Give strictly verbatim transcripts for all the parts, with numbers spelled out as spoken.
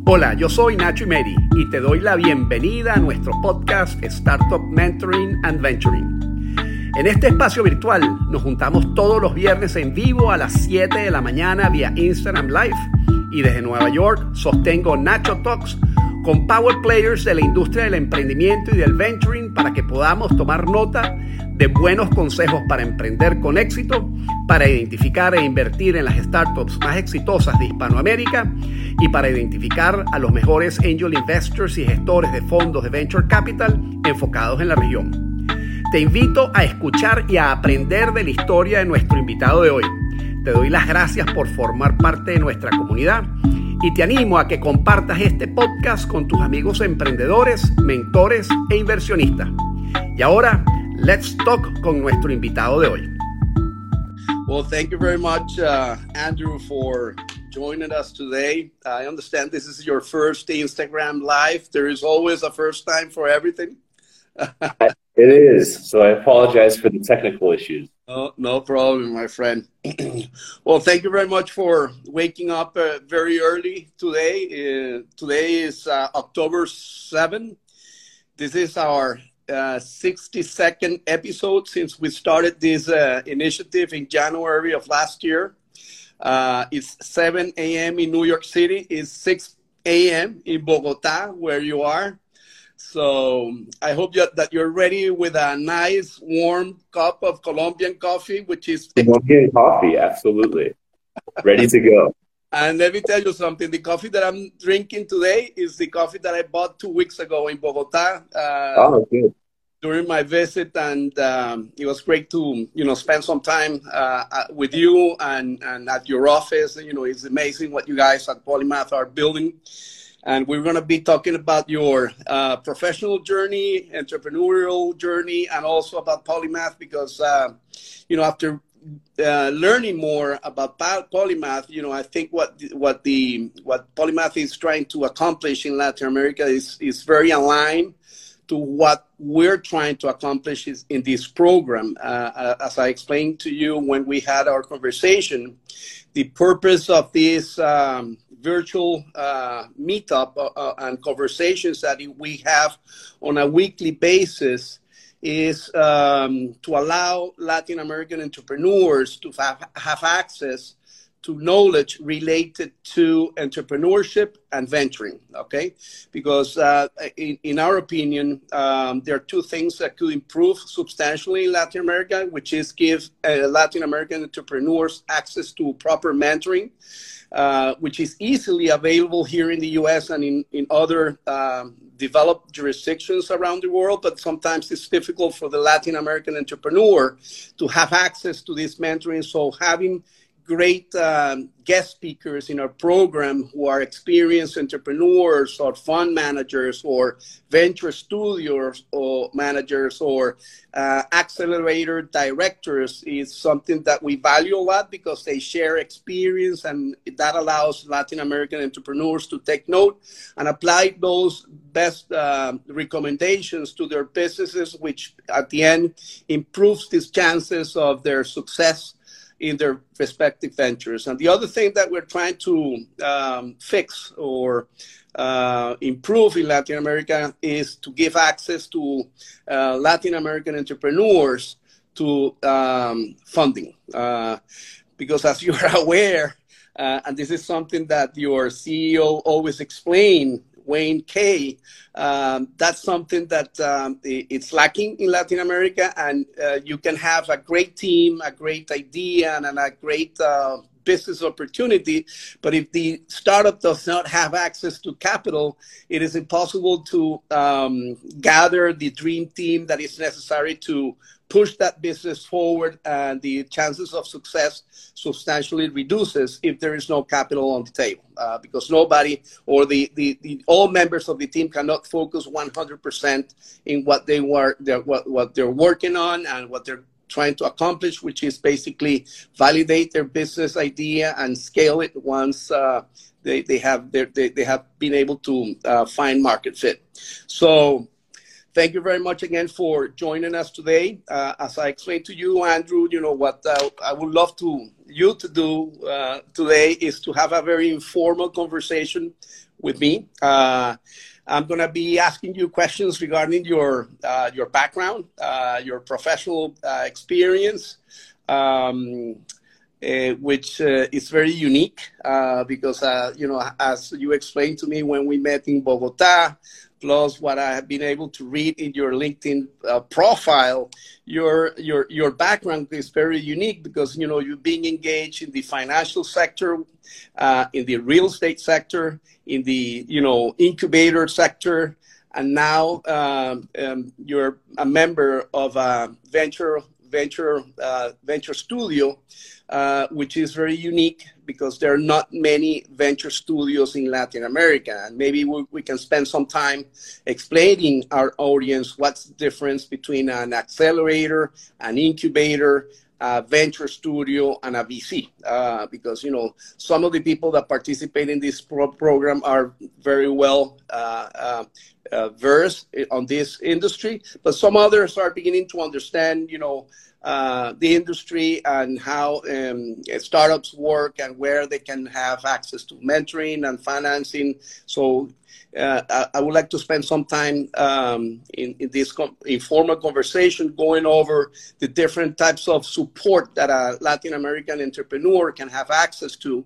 Hola, yo soy Nacho Imeri y te doy la bienvenida a nuestro podcast Startup Mentoring and Venturing. En este espacio virtual nos juntamos todos los viernes en vivo a las siete de la mañana vía Instagram Live y desde Nueva York sostengo Nacho Talks con power players de la industria del emprendimiento y del venturing para que podamos tomar nota de buenos consejos para emprender con éxito, para identificar e invertir en las startups más exitosas de Hispanoamérica y para identificar a los mejores angel investors y gestores de fondos de venture capital enfocados en la región. Te invito a escuchar y a aprender de la historia de nuestro invitado de hoy. Te doy las gracias por formar parte de nuestra comunidad y te animo a que compartas este podcast con tus amigos emprendedores, mentores e inversionistas. Y ahora, let's talk con nuestro invitado de hoy. Well, thank you very much, uh, Andrew, for joining us today. I understand this is your first Instagram Live. There is always a first time for everything. It is. So I apologize for the technical issues. Oh, no problem, my friend. Well, thank you very much for waking up uh, very early today. Uh, today is uh, October seventh. This is our uh, sixty-second episode since we started this uh, initiative in January of last year. Uh, it's seven a.m. in New York City. It's six a.m. in Bogota, where you are. So I hope you, that you're ready with a nice warm cup of Colombian coffee, which is... Colombian coffee, absolutely. Ready to go. And let me tell you something. The coffee that I'm drinking today is the coffee that I bought two weeks ago in Bogota. Uh, oh, good. During my visit, and um, it was great to, you know, spend some time uh, with you and, and at your office. You know, it's amazing what you guys at Polymath are building. And we're going to be talking about your uh, professional journey, entrepreneurial journey, and also about Polymath because, uh, you know, after uh, learning more about Polymath, you know, I think what what the what Polymath is trying to accomplish in Latin America is is very aligned to what we're trying to accomplish is in this program. Uh, as I explained to you when we had our conversation, the purpose of this um, virtual uh, meetup uh, and conversations that we have on a weekly basis is um, to allow Latin American entrepreneurs to have, have access to knowledge related to entrepreneurship and venturing, okay? Because uh, in, in our opinion, um, there are two things that could improve substantially in Latin America, which is give uh, Latin American entrepreneurs access to proper mentoring, uh, which is easily available here in the U S and in, in other um, developed jurisdictions around the world, but sometimes it's difficult for the Latin American entrepreneur to have access to this mentoring. So having great um, guest speakers in our program who are experienced entrepreneurs or fund managers or venture studios or managers or uh, accelerator directors is something that we value a lot because they share experience, and that allows Latin American entrepreneurs to take note and apply those best uh, recommendations to their businesses, which at the end improves these chances of their success in their respective ventures. And the other thing that we're trying to um, fix or uh, improve in Latin America is to give access to uh, Latin American entrepreneurs to um, funding. Uh, because as you're aware, uh, and this is something that your C E O always explained, Wayne Kay, um, that's something that um, it's lacking in Latin America, and uh, you can have a great team, a great idea, and, and a great uh, business opportunity, but if the startup does not have access to capital, it is impossible to um, gather the dream team that is necessary to push that business forward, and the chances of success substantially reduces if there is no capital on the table, uh, because nobody or the, the, the all members of the team cannot focus one hundred percent in what they were they're, what, what they're working on and what they're trying to accomplish, which is basically validate their business idea and scale it once uh, they, they have they, they have been able to uh, find market fit. So thank you very much again for joining us today. Uh, as I explained to you, Andrew, you know, what uh, I would love to you to do uh, today is to have a very informal conversation with me. Uh, I'm going to be asking you questions regarding your uh, your background, uh, your professional uh, experience, um, uh, which uh, is very unique uh, because, uh, you know, as you explained to me when we met in Bogota, plus what I have been able to read in your LinkedIn uh, profile, your your your background is very unique because, you know, you've been engaged in the financial sector, uh, in the real estate sector, in the, you know, incubator sector, and now um, um, you're a member of a venture venture uh, venture studio, uh, which is very unique because there are not many venture studios in Latin America. And maybe we, we can spend some time explaining our audience what's the difference between an accelerator, an incubator, a venture studio, and a V C. Uh, because, you know, some of the people that participate in this pro program are very well uh, uh, uh, versed on this industry, but some others are beginning to understand, you know, Uh, the industry and how um, startups work and where they can have access to mentoring and financing. So uh, I, I would like to spend some time um, in, in this informal conversation going over the different types of support that a Latin American entrepreneur can have access to,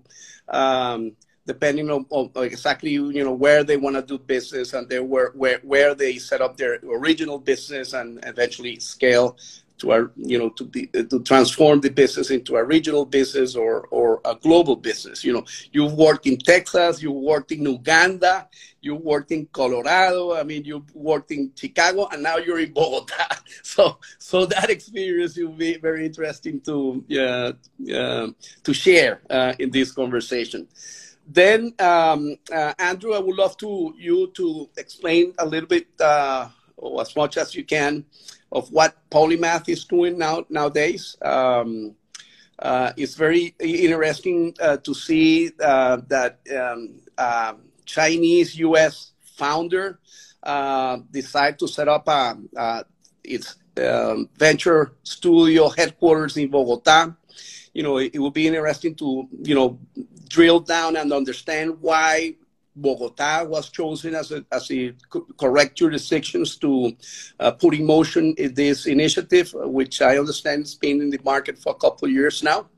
um, depending on, on exactly, you know, where they want to do business and they, where, where, where they set up their original business and eventually scale to our, you know, to be, to transform the business into a regional business or or a global business. You know, you've worked in Texas, you worked in Uganda, you worked in Colorado. I mean, you worked in Chicago, and now you're in Bogota. So, so that experience will be very interesting to uh, uh, to share uh, in this conversation. Then, um, uh, Andrew, I would love to you to explain a little bit, uh, or as much as you can, of what Polymath is doing now nowadays. Um, uh, it's very interesting uh, to see uh, that um, uh, Chinese U S founder uh, decided to set up a, uh, its um, venture studio headquarters in Bogota. You know, it, it will be interesting to, you know, drill down and understand why Bogota was chosen as a, as a correct jurisdictions to uh, put in motion this initiative, which I understand has been in the market for a couple of years now.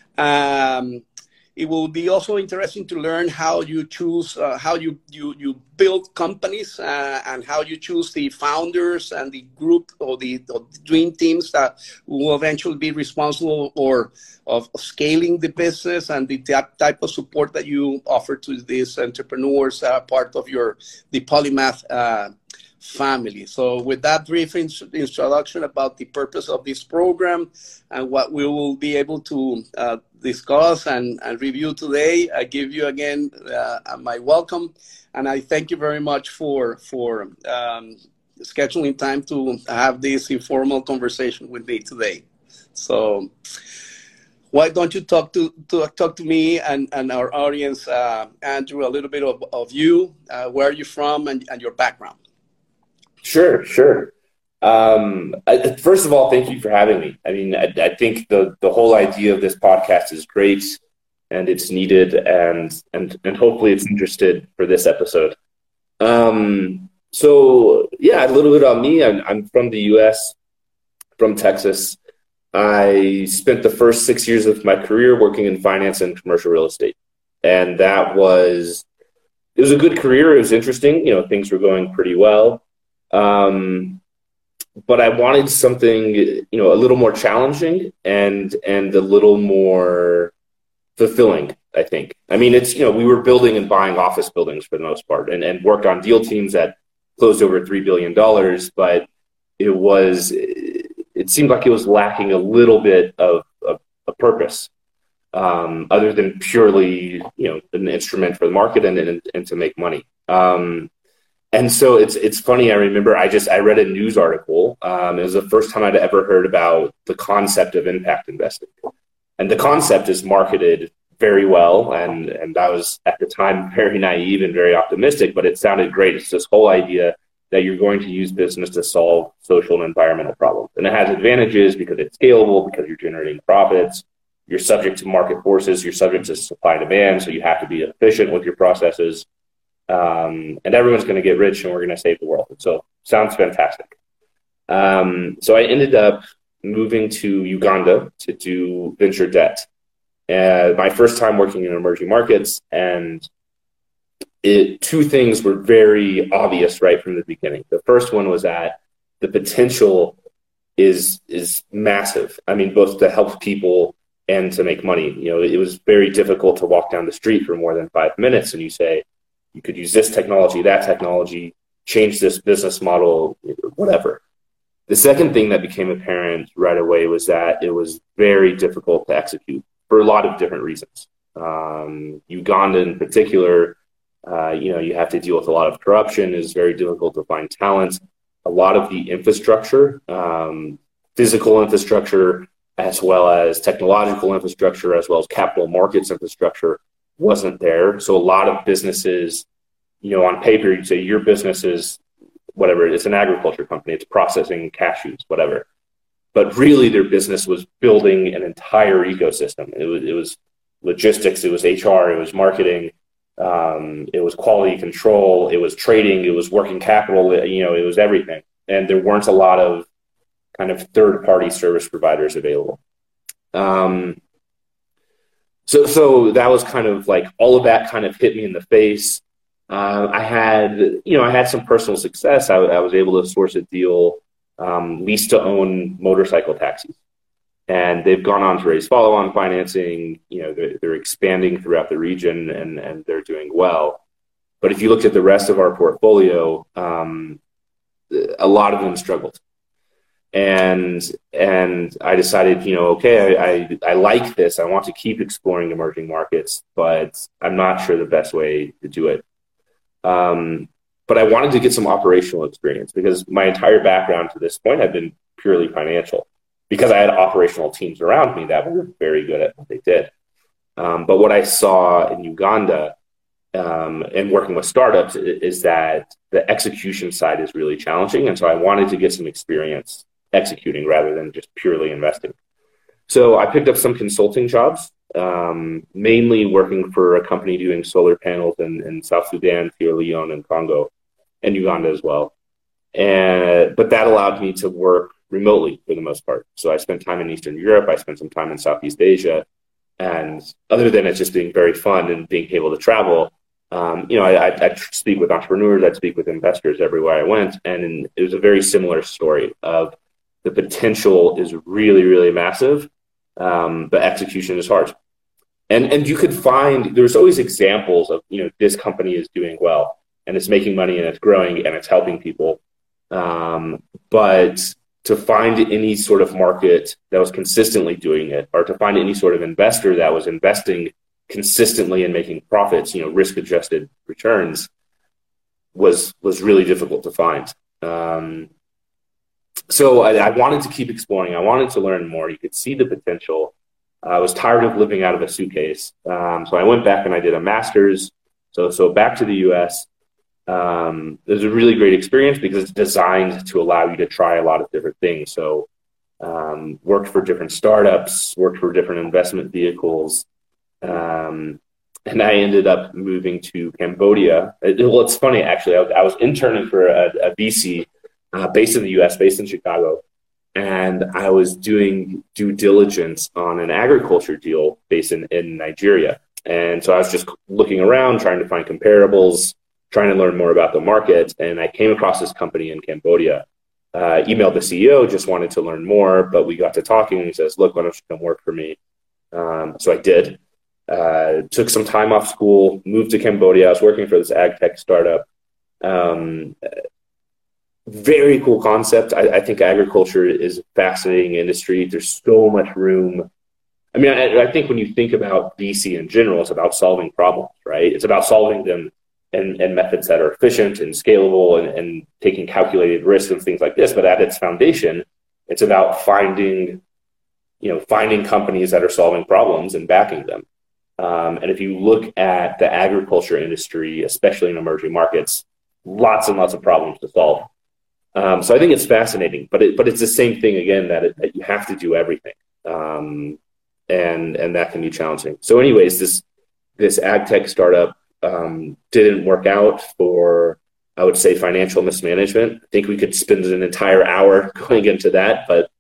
Um, it will be also interesting to learn how you choose, uh, how you, you, you build companies uh, and how you choose the founders and the group or the, or the dream teams that will eventually be responsible or of scaling the business and the type of support that you offer to these entrepreneurs that are part of your the Polymath uh, family. So with that brief in introduction about the purpose of this program and what we will be able to uh, discuss and, and review today, I give you again uh, my welcome, and I thank you very much for, for um, scheduling time to have this informal conversation with me today. So why don't you talk to, to talk to me and, and our audience, uh, Andrew, a little bit of, of you, uh, where are you from, and, and your background? Sure, sure. Um, I, first of all, thank you for having me. I mean, I, I think the, the whole idea of this podcast is great, and it's needed, and and and hopefully it's interested for this episode. Um, so yeah, a little bit on me. I'm, I'm from the U S, from Texas. I spent the first six years of my career working in finance and commercial real estate. And that was, it was a good career. It was interesting. You know, things were going pretty well. Um, but I wanted something, you know, a little more challenging and, and a little more fulfilling, I think. I mean, it's, you know, we were building and buying office buildings for the most part, and, and worked on deal teams that closed over three billion dollars, but it was, it seemed like it was lacking a little bit of, of a purpose, um, other than purely, you know, an instrument for the market and, and, and to make money. Um, and so it's it's funny. I remember I just I read a news article. Um, it was the first time I'd ever heard about the concept of impact investing, and the concept is marketed very well. And and I was at the time very naive and very optimistic, but it sounded great. It's this whole idea that you're going to use business to solve social and environmental problems. And it has advantages because it's scalable, because you're generating profits, you're subject to market forces, you're subject to supply and demand, so you have to be efficient with your processes. um, and everyone's going to get rich, and we're going to save the world. So sounds fantastic. Um, so I ended up moving to Uganda to do venture debt. Uh, my first time working in emerging markets, and it, two things were very obvious right from the beginning. The first one was that the potential is is massive. I mean, both to help people and to make money. You know, it was very difficult to walk down the street for more than five minutes and you say, you could use this technology, that technology, change this business model, whatever. The second thing that became apparent right away was that it was very difficult to execute for a lot of different reasons. Um, Uganda in particular, uh, you know, you have to deal with a lot of corruption. It's very difficult to find talent. A lot of the infrastructure, um, physical infrastructure, as well as technological infrastructure, as well as capital markets infrastructure wasn't there. So a lot of businesses, you know, on paper, you'd say your business is whatever, it's an agriculture company, it's processing cashews, whatever. But really their business was building an entire ecosystem. It was, it was logistics, it was H R, it was marketing, um, it was quality control, it was trading, it was working capital, you know, it was everything. And there weren't a lot of kind of third-party service providers available. Um, so, so that was kind of like all of that kind of hit me in the face. Uh, I had, you know, I had some personal success. I, I was able to source a deal, um, lease to own motorcycle taxis, and they've gone on to raise follow-on financing. You know, they're, they're expanding throughout the region, and and they're doing well. But if you looked at the rest of our portfolio, um, a lot of them struggled. And and I decided, you know, okay, I, I I like this. I want to keep exploring emerging markets, but I'm not sure the best way to do it. Um, but I wanted to get some operational experience because my entire background to this point had been purely financial because I had operational teams around me that were very good at what they did. Um, but what I saw in Uganda um, and working with startups is, is that the execution side is really challenging. And so I wanted to get some experience executing rather than just purely investing. So I picked up some consulting jobs, um, mainly working for a company doing solar panels in, in South Sudan, Sierra Leone, and Congo, and Uganda as well. And but that allowed me to work remotely for the most part. So I spent time in Eastern Europe. I spent some time in Southeast Asia. And other than it just being very fun and being able to travel, um, you know, I, I, I'd speak with entrepreneurs. I'd speak with investors everywhere I went. And it was a very similar story of the potential is really, really massive. Um, but execution is hard. And and you could find, there's always examples of, you know, this company is doing well and it's making money and it's growing and it's helping people. Um, but to find any sort of market that was consistently doing it, or to find any sort of investor that was investing consistently and making profits, you know, risk-adjusted returns, was was really difficult to find. Um, So I, I wanted to keep exploring. I wanted to learn more. You could see the potential. I was tired of living out of a suitcase. Um, so I went back and I did a master's. So so back to the U S. Um, it was a really great experience because it's designed to allow you to try a lot of different things. So um, worked for different startups, worked for different investment vehicles. Um, and I ended up moving to Cambodia. It, well, it's funny, actually. I, I was interning for a, a V C Uh, based in the U S, based in Chicago. And I was doing due diligence on an agriculture deal based in, in Nigeria. And so I was just looking around, trying to find comparables, trying to learn more about the market. And I came across this company in Cambodia. Uh, emailed the C E O, just wanted to learn more, but we got to talking and he says, look, why don't you come work for me? Um, so I did. Uh, took some time off school, moved to Cambodia. I was working for this ag tech startup. Um, Very cool concept. I, I think agriculture is a fascinating industry. There's so much room. I mean, I, I think when you think about V C in general, it's about solving problems, right? It's about solving them in, in methods that are efficient and scalable and, and taking calculated risks and things like this. But at its foundation, it's about finding, you know, finding companies that are solving problems and backing them. Um, and if you look at the agriculture industry, especially in emerging markets, lots and lots of problems to solve. Um, so I think it's fascinating, but it, but it's the same thing again, that, it, that you have to do everything. Um, and, and that can be challenging. So anyways, this, this ag tech startup um, didn't work out for, I would say, financial mismanagement. I think we could spend an entire hour going into that, but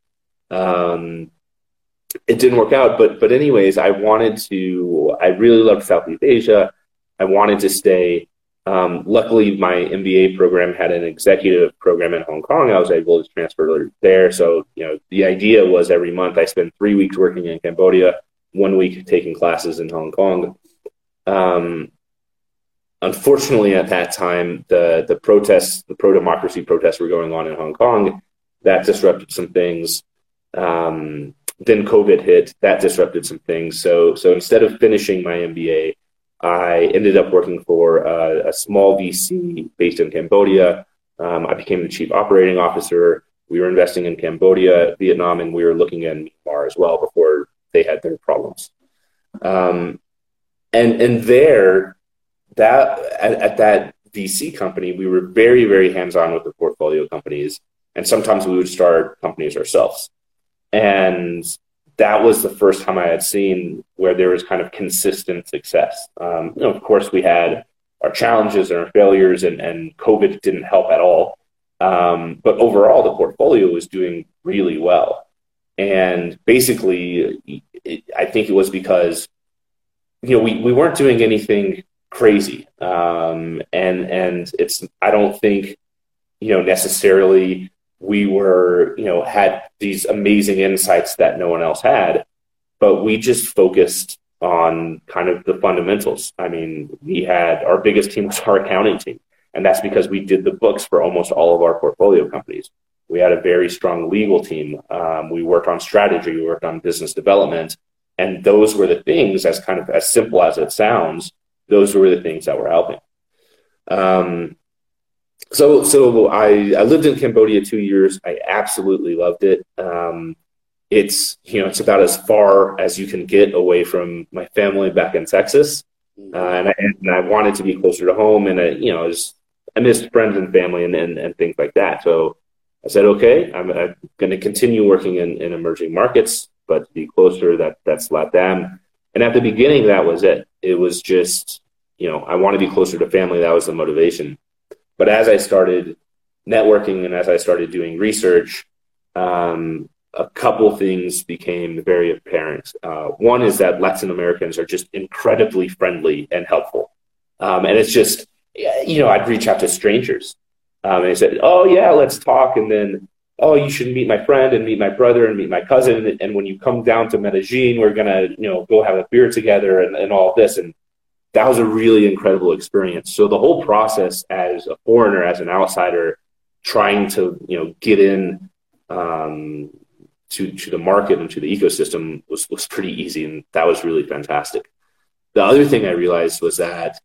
um, it didn't work out. But but anyways, I wanted to, I really loved Southeast Asia. I wanted to stay. Um, luckily, my M B A program had an executive program in Hong Kong. I was able to transfer there. So, you know, the idea was every month I spend three weeks working in Cambodia, one week taking classes in Hong Kong. Um, unfortunately, at that time, the the protests, the pro-democracy protests were going on in Hong Kong. That disrupted some things. Um, then COVID hit. That disrupted some things. So, so instead of finishing my M B A, I ended up working for uh, a small V C based in Cambodia. Um, I became the chief operating officer. We were investing in Cambodia, Vietnam, and we were looking at Myanmar as well before they had their problems. Um, and and there, that at, at that V C company, we were very, very hands-on with the portfolio companies, and sometimes we would start companies ourselves. And that was the first time I had seen where there was kind of consistent success. Um, you know, of course, we had our challenges and our failures, and, and COVID didn't help at all. Um, but overall, the portfolio was doing really well. And basically, it, I think it was because, you know, we, we weren't doing anything crazy. Um, and, and it's, I don't think, you know, necessarily we were, you know, had these amazing insights that no one else had, but we just focused on kind of the fundamentals. I mean, we had, our biggest team was our accounting team, and that's because we did the books for almost all of our portfolio companies. We had a very strong legal team. Um, we worked on strategy, we worked on business development, and those were the things, as kind of as simple as it sounds, those were the things that were helping. Um, So, so I, I lived in Cambodia two years. I absolutely loved it. Um, it's, you know, it's about as far as you can get away from my family back in Texas. Uh, and, I, and I wanted to be closer to home, and I, you know, I, was, I missed friends and family and, and, and things like that. So I said, okay, I'm, I'm going to continue working in, in emerging markets, but to be closer, that that's LATAM. And at the beginning, that was it. It was just, you know, I want to be closer to family. That was the motivation. But as I started networking and as I started doing research, um, a couple things became very apparent. Uh, one is that Latin Americans are just incredibly friendly and helpful. Um, and it's just, you know, I'd reach out to strangers. Um, and they said, oh, yeah, let's talk. And then, oh, you should meet my friend and meet my brother and meet my cousin. And when you come down to Medellin, we're going to, you know, go have a beer together and, and all of this. And that was a really incredible experience. So the whole process as a foreigner, as an outsider, trying to, you know, get in um, to, to the market and to the ecosystem was, was pretty easy. And that was really fantastic. The other thing I realized was that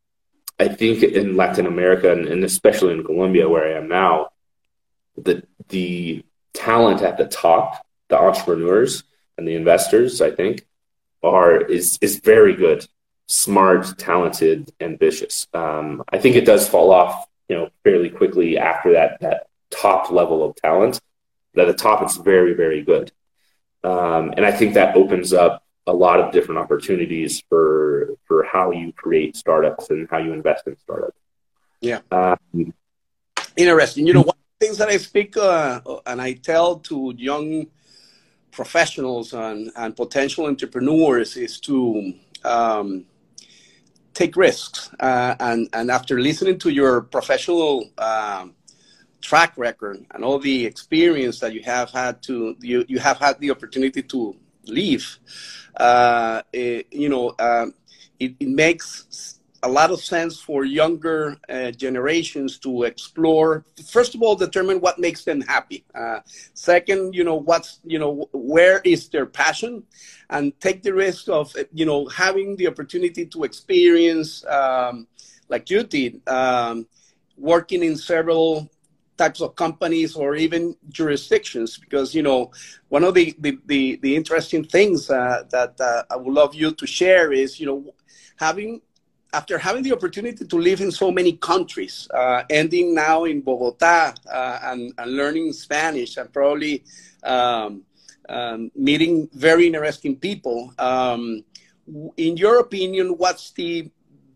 I think in Latin America, and, and especially in Colombia, where I am now, the, the talent at the top, the entrepreneurs and the investors, I think, are is is very good. Smart, talented, ambitious. Um, I think it does fall off, you know, fairly quickly after that that top level of talent. But at the top, it's very, very good, um, and I think that opens up a lot of different opportunities for for how you create startups and how you invest in startups. Yeah, um, interesting. You know, one of the things that I speak uh, and I tell to young professionals and, and potential entrepreneurs is to um, take risks. Uh, and, and after listening to your professional um, track record and all the experience that you have had to, you, you have had the opportunity to leave, uh, it, you know, um, it, it makes a lot of sense for younger uh, generations to explore. First of all, determine what makes them happy. Uh, second, you know, what's, you know, where is their passion, and take the risk of, you know, having the opportunity to experience, um, like you did, um, working in several types of companies or even jurisdictions. Because, you know, one of the, the, the, the interesting things uh, that uh, I would love you to share is, you know, having, after having the opportunity to live in so many countries, uh, ending now in Bogota uh, and, and learning Spanish and probably um, um, meeting very interesting people, um, in your opinion, what's the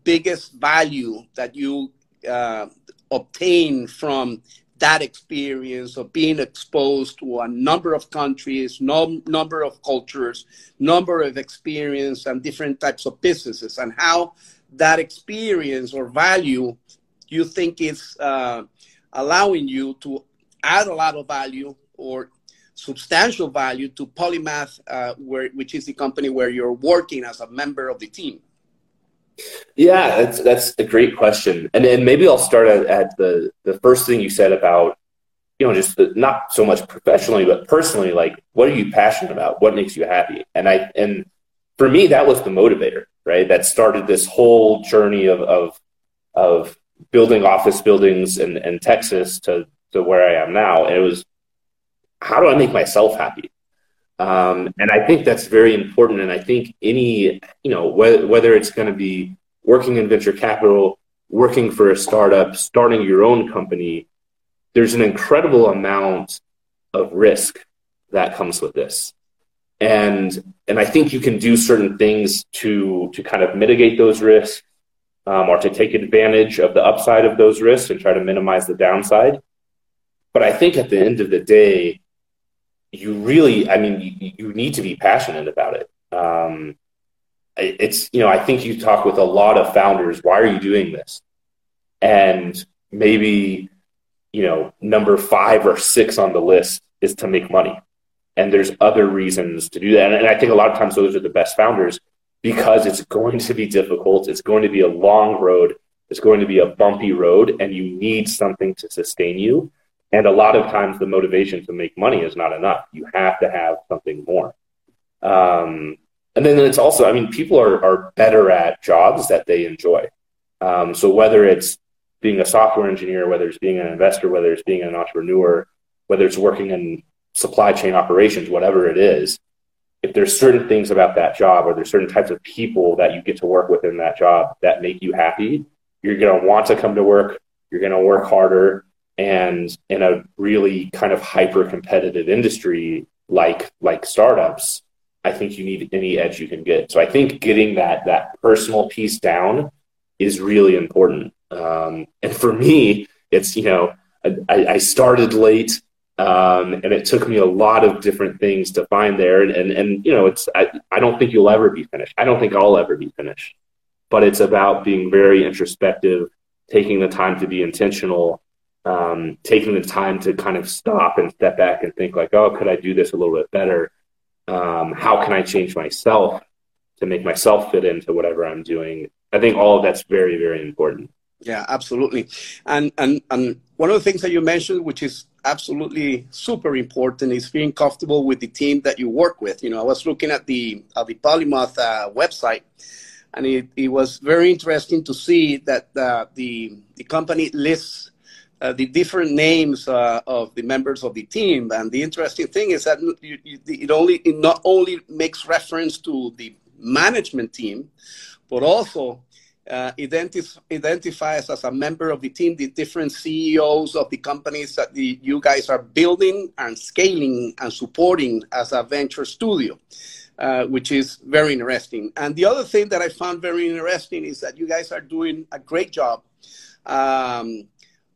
biggest value that you uh, obtain from that experience of being exposed to a number of countries, no, number of cultures, number of experience and different types of businesses, and how that experience or value you think is uh, allowing you to add a lot of value or substantial value to Polymath, uh, where, which is the company where you're working as a member of the team? Yeah, that's that's a great question, and and maybe I'll start at, at the the first thing you said about, you know, just the, not so much professionally but personally, like, what are you passionate about? What makes you happy? And I and for me, that was the motivator, right? That started this whole journey of of of building office buildings in, in Texas to to where I am now. And it was, how do I make myself happy? Um, and I think that's very important. And I think any, you know, whether, whether it's going to be working in venture capital, working for a startup, starting your own company, there's an incredible amount of risk that comes with this. And, and I think you can do certain things to, to kind of mitigate those risks, um, or to take advantage of the upside of those risks and try to minimize the downside. But I think at the end of the day, you really, I mean, you, you need to be passionate about it. Um, it's, you know, I think you talk with a lot of founders, why are you doing this? And maybe, you know, number five or six on the list is to make money. And there's other reasons to do that. And, and I think a lot of times those are the best founders, because it's going to be difficult. It's going to be a long road. It's going to be a bumpy road, and you need something to sustain you. And a lot of times the motivation to make money is not enough. You have to have something more. Um, and then it's also, I mean, people are, are better at jobs that they enjoy. Um, so whether it's being a software engineer, whether it's being an investor, whether it's being an entrepreneur, whether it's working in supply chain operations, whatever it is, if there's certain things about that job, or there's certain types of people that you get to work with in that job that make you happy, you're going to want to come to work. You're going to work harder. And in a really kind of hyper competitive industry like like startups, I think you need any edge you can get. So I think getting that that personal piece down is really important. Um, and for me, it's, you know, I, I started late, um, and it took me a lot of different things to find there. And and, and you know, it's I, I don't think you'll ever be finished. I don't think I'll ever be finished. But it's about being very introspective, taking the time to be intentional. Um, taking the time to kind of stop and step back and think like, oh, could I do this a little bit better? Um, how can I change myself to make myself fit into whatever I'm doing? I think all of that's very, very important. Yeah, absolutely. And, and, and one of the things that you mentioned, which is absolutely super important, is being comfortable with the team that you work with. You know, I was looking at the, at the Polymath uh, website, and it, it was very interesting to see that uh, the, the company lists Uh, the different names uh, of the members of the team. And the interesting thing is that you, you, it only it not only makes reference to the management team, but also uh, identif- identifies as a member of the team the different C E Os of the companies that the, you guys are building and scaling and supporting as a venture studio, uh, which is very interesting. And the other thing that I found very interesting is that you guys are doing a great job Um,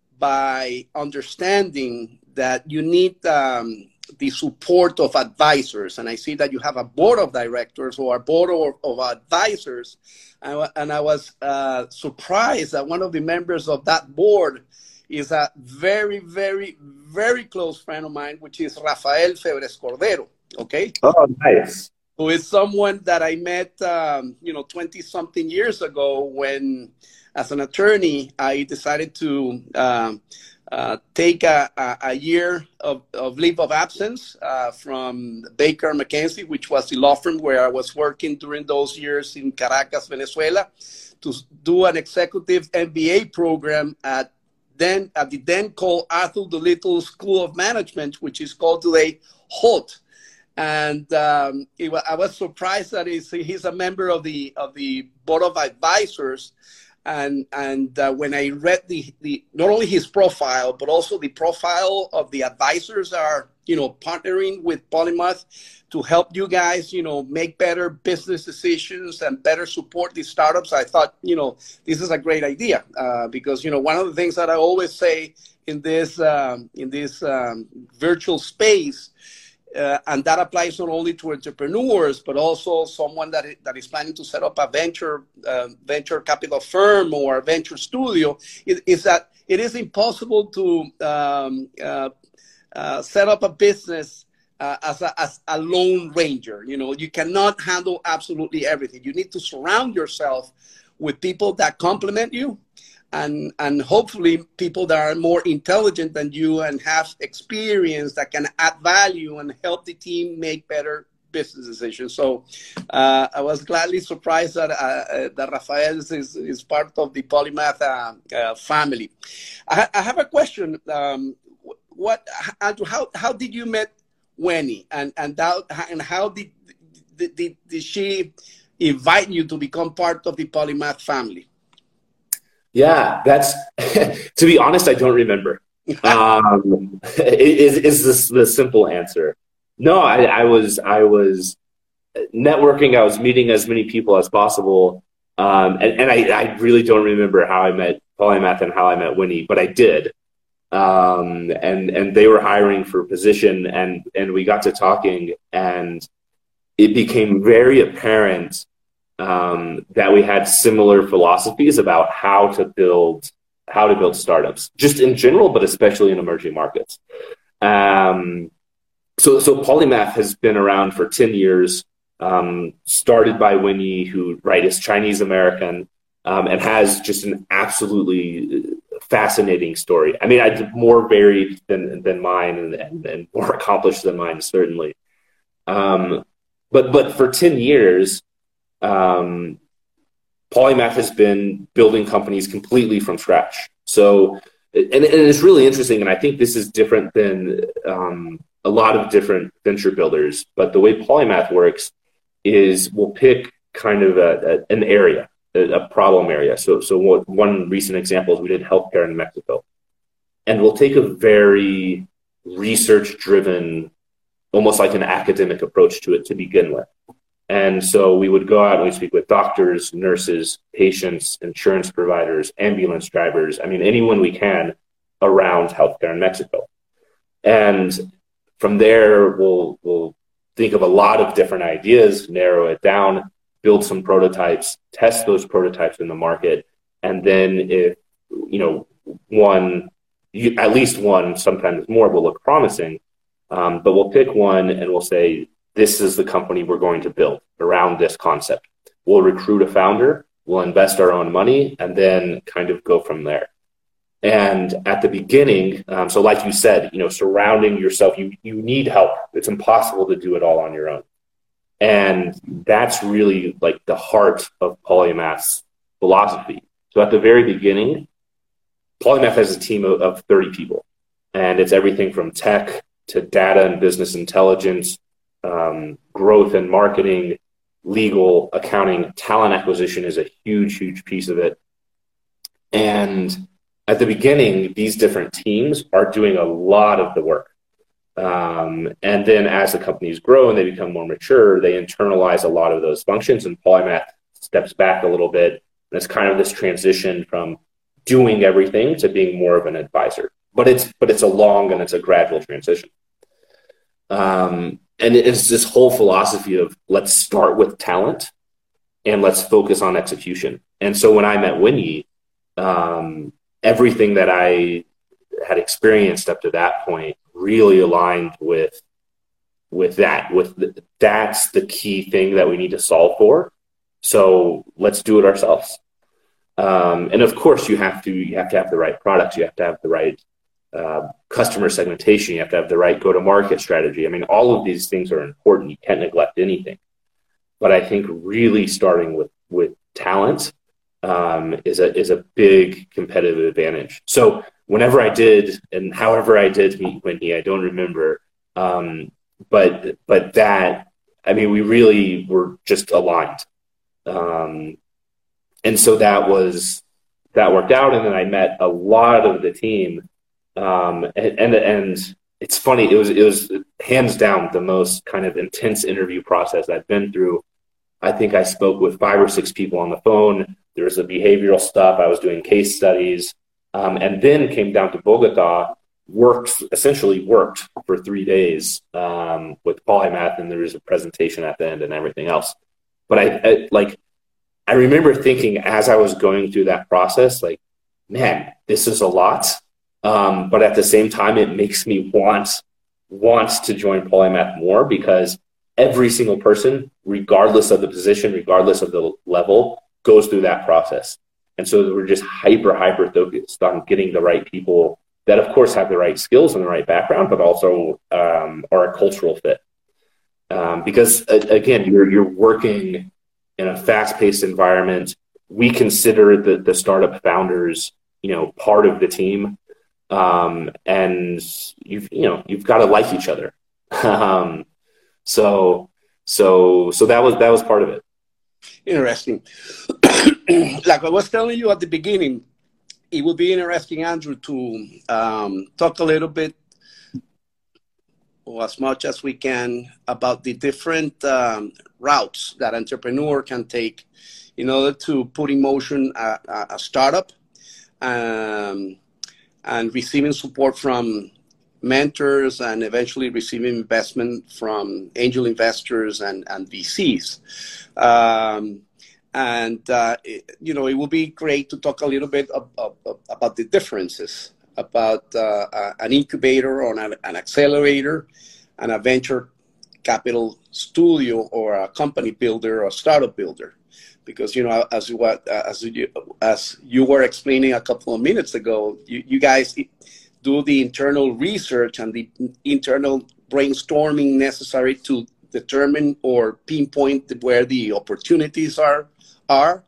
by understanding that you need um, the support of advisors. And I see that you have a board of directors or a board of, of advisors. And, and I was uh, surprised that one of the members of that board is a very, very, very close friend of mine, which is Rafael Febres Cordero, okay? Oh, nice. Who is someone that I met, um, you know, twenty-something years ago when, as an attorney, I decided to um, uh, take a, a, a year of, of leave of absence uh, from Baker McKenzie, which was the law firm where I was working during those years in Caracas, Venezuela, to do an executive M B A program at then at the then called Arthur Doolittle School of Management, which is called today Holt. And um, it, I was surprised that he's, he's a member of the of the board of advisors. And and uh, when I read the, the not only his profile, but also the profile of the advisors that are, you know, partnering with Polymath to help you guys, you know, make better business decisions and better support these startups, I thought, you know, this is a great idea uh, because, you know, one of the things that I always say in this um, in this um, virtual space, uh, and that applies not only to entrepreneurs, but also someone that is, that is planning to set up a venture uh, venture capital firm or a venture studio, is, is that it is impossible to um, uh, uh, set up a business Uh, as, a, as a lone ranger. You know, you cannot handle absolutely everything. You need to surround yourself with people that complement you and, and hopefully people that are more intelligent than you and have experience that can add value and help the team make better business decisions. So uh, I was gladly surprised that, uh, that Rafael is, is part of the Polymath uh, uh, family. I, I have a question. Um, what, Andrew, how, how did you meet Winnie, and and that, and how did, did did she invite you to become part of the Polymath family? Yeah, that's to be honest, I don't remember. um, is is this the simple answer? No, I, I was I was networking. I was meeting as many people as possible, um, and, and I, I really don't remember how I met Polymath and how I met Winnie, but I did. Um, and, and they were hiring for a position, and, and we got to talking, and it became very apparent, um, that we had similar philosophies about how to build, how to build startups, just in general, but especially in emerging markets. Um, so, so Polymath has been around for ten years, um, started by Winnie, who, right, is Chinese American, um, and has just an absolutely fascinating story. I mean, I did more varied than than mine, and, and, and more accomplished than mine, certainly. Um, but but for ten years, um, Polymath has been building companies completely from scratch. So, and, and it's really interesting, and I think this is different than um, a lot of different venture builders. But the way Polymath works is we'll pick kind of a, a, an area, a problem area. So, so what, one recent example is we did healthcare in Mexico, and we'll take a very research-driven, almost like an academic approach to it to begin with. And so we would go out and we speak with doctors, nurses, patients, insurance providers, ambulance drivers. I mean, anyone we can around healthcare in Mexico. And from there, we'll we'll think of a lot of different ideas, narrow it down, build some prototypes, test those prototypes in the market, and then if, you know, one, you, at least one, sometimes more, will look promising, um, but we'll pick one and we'll say, this is the company we're going to build around this concept. We'll recruit a founder, we'll invest our own money, and then kind of go from there. And at the beginning, um, so like you said, you know, surrounding yourself, you you need help. It's impossible to do it all on your own. And that's really like the heart of Polymath's philosophy. So at the very beginning, Polymath has a team of, of thirty people, and it's everything from tech to data and business intelligence, um, growth and marketing, legal, accounting. Talent acquisition is a huge, huge piece of it. And at the beginning, these different teams are doing a lot of the work. Um, and then as the companies grow and they become more mature, they internalize a lot of those functions, and Polymath steps back a little bit. And it's kind of this transition from doing everything to being more of an advisor. But it's but it's a long and it's a gradual transition. Um, and it's this whole philosophy of let's start with talent and let's focus on execution. And so when I met Winnie, um, everything that I had experienced up to that point really aligned with with that. With the, that's the key thing that we need to solve for. So let's do it ourselves. Um, and of course, you have to you have to have the right products. You have to have the right uh, customer segmentation. You have to have the right go-to-market strategy. I mean, all of these things are important. You can't neglect anything. But I think really starting with with talent um, is a is a big competitive advantage. So whenever I did, and however I did meet Winnie, I don't remember. Um, but but that, I mean, we really were just aligned. Um, and so that was that worked out. And then I met a lot of the team. Um, and, and, and it's funny, it was, it was hands down the most kind of intense interview process I've been through. I think I spoke with five or six people on the phone. There was the behavioral stuff. I was doing case studies, um, and then came down to Bogota, worked, essentially worked for three days um, with Polymath, and there was a presentation at the end and everything else. But I, I like, I remember thinking as I was going through that process, like, man, this is a lot. Um, but at the same time, it makes me want, want to join Polymath more, because every single person, regardless of the position, regardless of the level, goes through that process. And so we're just hyper, hyper focused on getting the right people that, of course, have the right skills and the right background, but also um, are a cultural fit. Um, because, uh, again, you're, you're working in a fast-paced environment. We consider the, the startup founders, you know, part of the team. Um, and you've, you know, you've got to like each other. um, so, so, so that was, that was part of it. Interesting. Like I was telling you at the beginning, it would be interesting, Andrew, to um, talk a little bit, or as much as we can, about the different um, routes that entrepreneur can take in order to put in motion a, a startup, um, and receiving support from mentors, and eventually receiving investment from angel investors and, and V Cs. Um, and, uh, it, you know, it would be great to talk a little bit of, of, of, about the differences, about uh, uh, an incubator or an, an accelerator, and a venture capital studio, or a company builder or startup builder. Because, you know, as you, as you, as you were explaining a couple of minutes ago, you, you guys do the internal research and the internal brainstorming necessary to determine or pinpoint where the opportunities are, are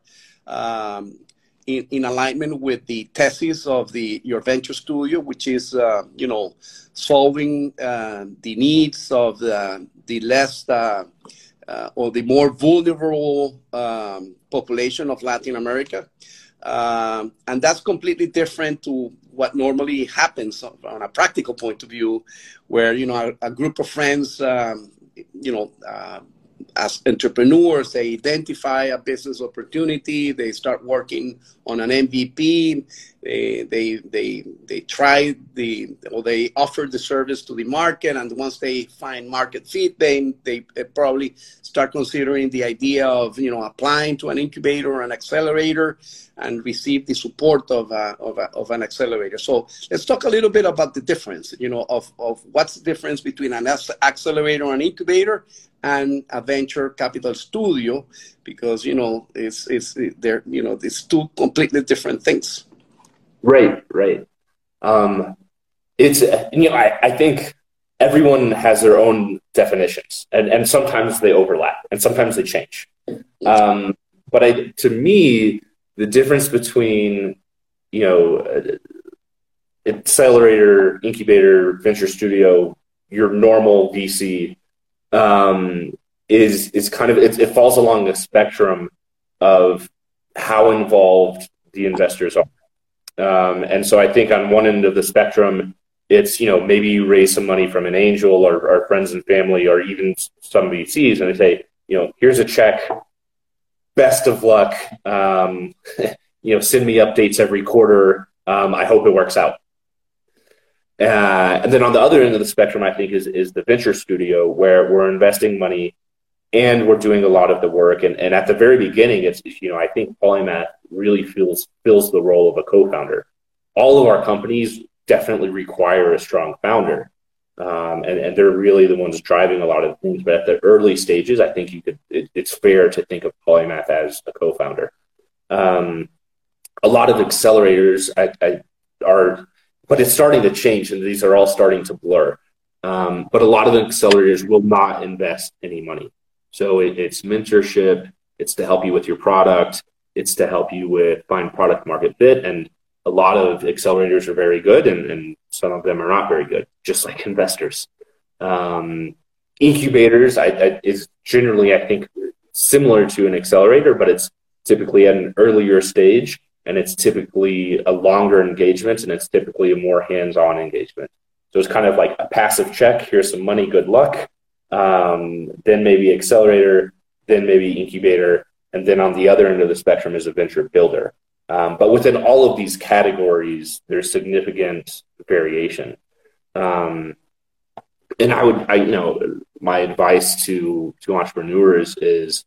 um, in, in alignment with the thesis of the your venture studio, which is, uh, you know, solving uh, the needs of the, the less uh, uh, or the more vulnerable um, population of Latin America. Um, and that's completely different to what normally happens on a practical point of view, where, you know, a, a group of friends, um, you know, uh, as entrepreneurs, they identify a business opportunity, they start working on an M V P, they they they they try the or they offer the service to the market, and once they find market fit, they they probably start considering the idea of, you know, applying to an incubator or an accelerator and receive the support of a, of, a, of an accelerator. So let's talk a little bit about the difference, you know, of, of what's the difference between an accelerator or an incubator and a venture capital studio, because, you know, it's, it's, they're, you know, it's two completely different things. Right, right. Um, it's, you know, I, I think everyone has their own definitions, and, and sometimes they overlap and sometimes they change. Um, but I, to me, the difference between, you know, accelerator, incubator, venture studio, your normal V C, um, is is kind of, it, it falls along the spectrum of how involved the investors are. Um, and so I think on one end of the spectrum, it's, you know, maybe you raise some money from an angel or, or friends and family, or even some V Cs, and they say, you know, here's a check. Best of luck. Um, you know, send me updates every quarter. Um, I hope it works out. Uh, and then on the other end of the spectrum, I think is is the venture studio, where we're investing money and we're doing a lot of the work. And, and at the very beginning, it's, you know, I think Polymath really feels fills the role of a co-founder. All of our companies definitely require a strong founder. Um, and, and they're really the ones driving a lot of things. But at the early stages, I think you could, it, it's fair to think of Polymath as a co-founder. Um, a lot of accelerators I, I are, but it's starting to change, and these are all starting to blur. Um, but a lot of the accelerators will not invest any money. So it, it's mentorship, it's to help you with your product, it's to help you with find product market fit. And a lot of accelerators are very good, and, and some of them are not very good, just like investors. Um, incubators I, I, is generally, I think, similar to an accelerator, but it's typically at an earlier stage, and it's typically a longer engagement, and it's typically a more hands-on engagement. So it's kind of like a passive check. Here's some money, good luck. Um, then maybe accelerator, then maybe incubator, and then on the other end of the spectrum is a venture builder. Um, but within all of these categories, there's significant variation. Um, and I would, I, you know, my advice to to entrepreneurs is,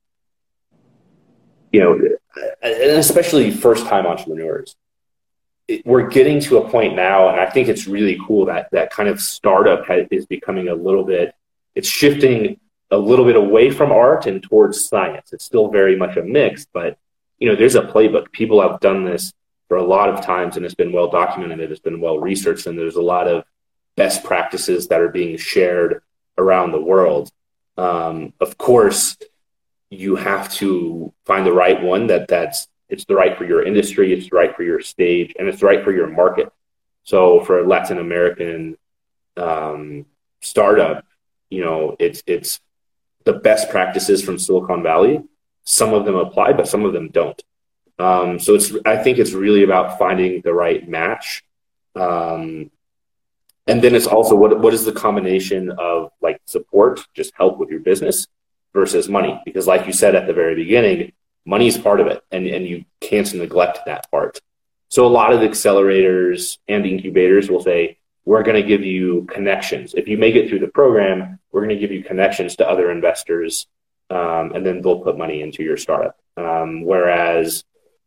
you know, and especially first-time entrepreneurs, it, we're getting to a point now, and I think it's really cool that that kind of startup has, is becoming a little bit, it's shifting a little bit away from art and towards science. It's still very much a mix, but, you know, there's a playbook. People have done this for a lot of times, and it's been well documented. It's been well researched, and there's a lot of best practices that are being shared around the world. Um, of course, you have to find the right one that that's it's the right for your industry, it's right for your stage, and it's right for your market. So for a Latin American um, startup, you know, it's it's the best practices from Silicon Valley. Some of them apply, but some of them don't. Um, so it's I think it's really about finding the right match. Um, and then it's also what what is the combination of like support, just help with your business, versus money, because like you said at the very beginning, money is part of it, and, and you can't neglect that part. So a lot of accelerators and incubators will say, we're going to give you connections. If you make it through the program, we're going to give you connections to other investors, um, and then they'll put money into your startup. Um, whereas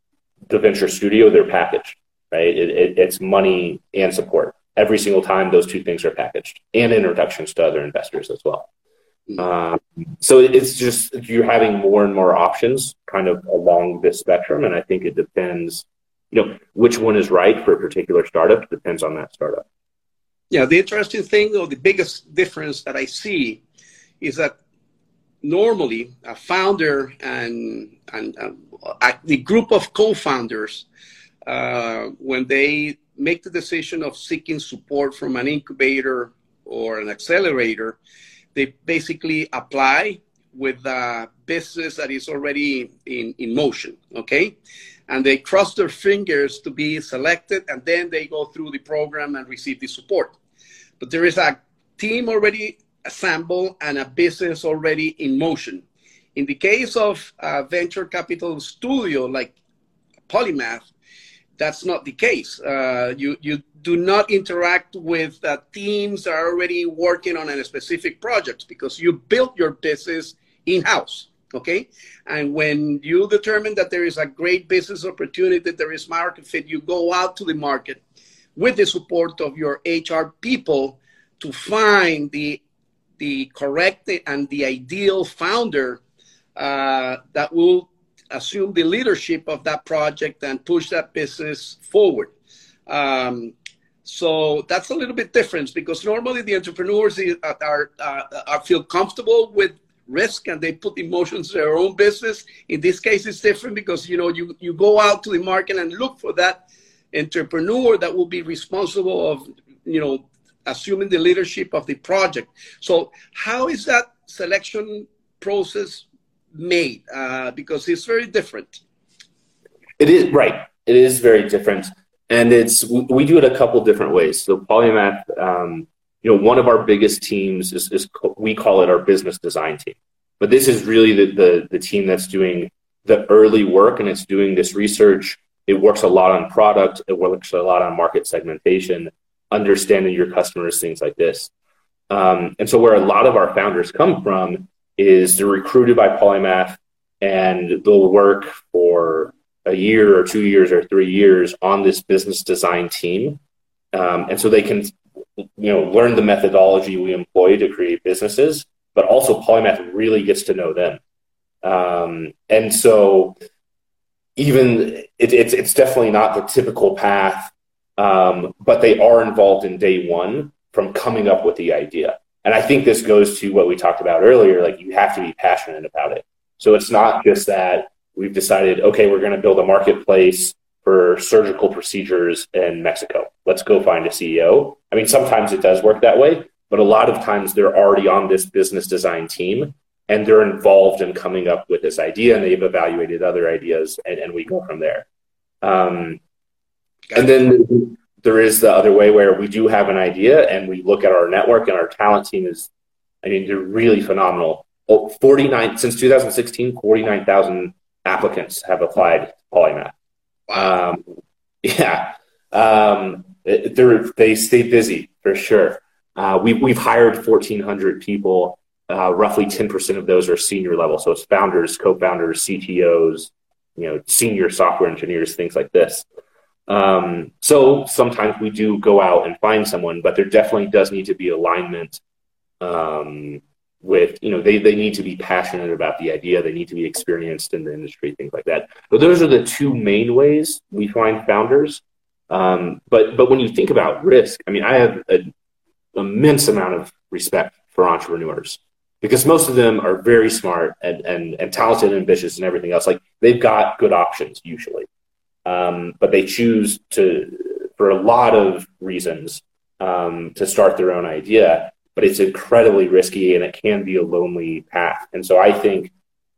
the venture studio, they're packaged, right? It, it, it's money and support. Every single time, those two things are packaged, and introductions to other investors as well. Um, so it's just, you're having more and more options kind of along this spectrum. And I think it depends, you know, which one is right for a particular startup depends on that startup. Yeah. The interesting thing, or the biggest difference that I see, is that normally a founder and, and uh, the group of co-founders, uh, when they make the decision of seeking support from an incubator or an accelerator, they basically apply with a business that is already in, in motion, okay? And they cross their fingers to be selected, and then they go through the program and receive the support. But there is a team already assembled and a business already in motion. In the case of a venture capital studio like Polymath, that's not the case. Uh, you, you do not interact with uh, teams that are already working on a specific project, because you built your business in-house, okay? And when you determine that there is a great business opportunity, that there is market fit, you go out to the market with the support of your H R people to find the, the correct and the ideal founder uh, that will assume the leadership of that project and push that business forward. Um, so that's a little bit different, because normally the entrepreneurs are, are, uh, are feel comfortable with risk and they put emotions in their own business. In this case, it's different because, you know, you, you go out to the market and look for that entrepreneur that will be responsible of, you know, assuming the leadership of the project. So how is that selection process made? Uh, because it's very different. It is, right. It is very different. And it's, we do it a couple different ways. So Polymath, um, you know, one of our biggest teams is, is, we call it our business design team. But this is really the, the, the team that's doing the early work, and it's doing this research. It works a lot on product. It works a lot on market segmentation, understanding your customers, things like this. Um, and so where a lot of our founders come from is they're recruited by Polymath, and they'll work for a year or two years or three years on this business design team. Um, and so they can, you know, learn the methodology we employ to create businesses, but also Polymath really gets to know them. Um, and so even it, it's, it's definitely not the typical path, um, but they are involved in day one from coming up with the idea. And I think this goes to what we talked about earlier, like you have to be passionate about it. So it's not just that we've decided, okay, we're going to build a marketplace for surgical procedures in Mexico. Let's go find a C E O. I mean, sometimes it does work that way, but a lot of times they're already on this business design team, and they're involved in coming up with this idea, and they've evaluated other ideas, and, and we go from there. Um, and then there is the other way where we do have an idea and we look at our network, and our talent team is, I mean, they're really phenomenal. Oh, forty-nine since two thousand sixteen, forty-nine thousand applicants have applied to Polymath. Wow. Um, yeah. Um, they're, they stay busy for sure. Uh, we, we've hired fourteen hundred people. Uh, roughly ten percent of those are senior level. So it's founders, co-founders, C T Os, you know, senior software engineers, things like this. Um, so sometimes we do go out and find someone, but there definitely does need to be alignment um, with, you know, they, they need to be passionate about the idea. They need to be experienced in the industry, things like that. But those are the two main ways we find founders. Um, but, but when you think about risk, I mean, I have an immense amount of respect for entrepreneurs, because most of them are very smart and, and, and talented and ambitious and everything else. Like, they've got good options usually. Um, but they choose to, for a lot of reasons, um, to start their own idea, but it's incredibly risky and it can be a lonely path. And so I think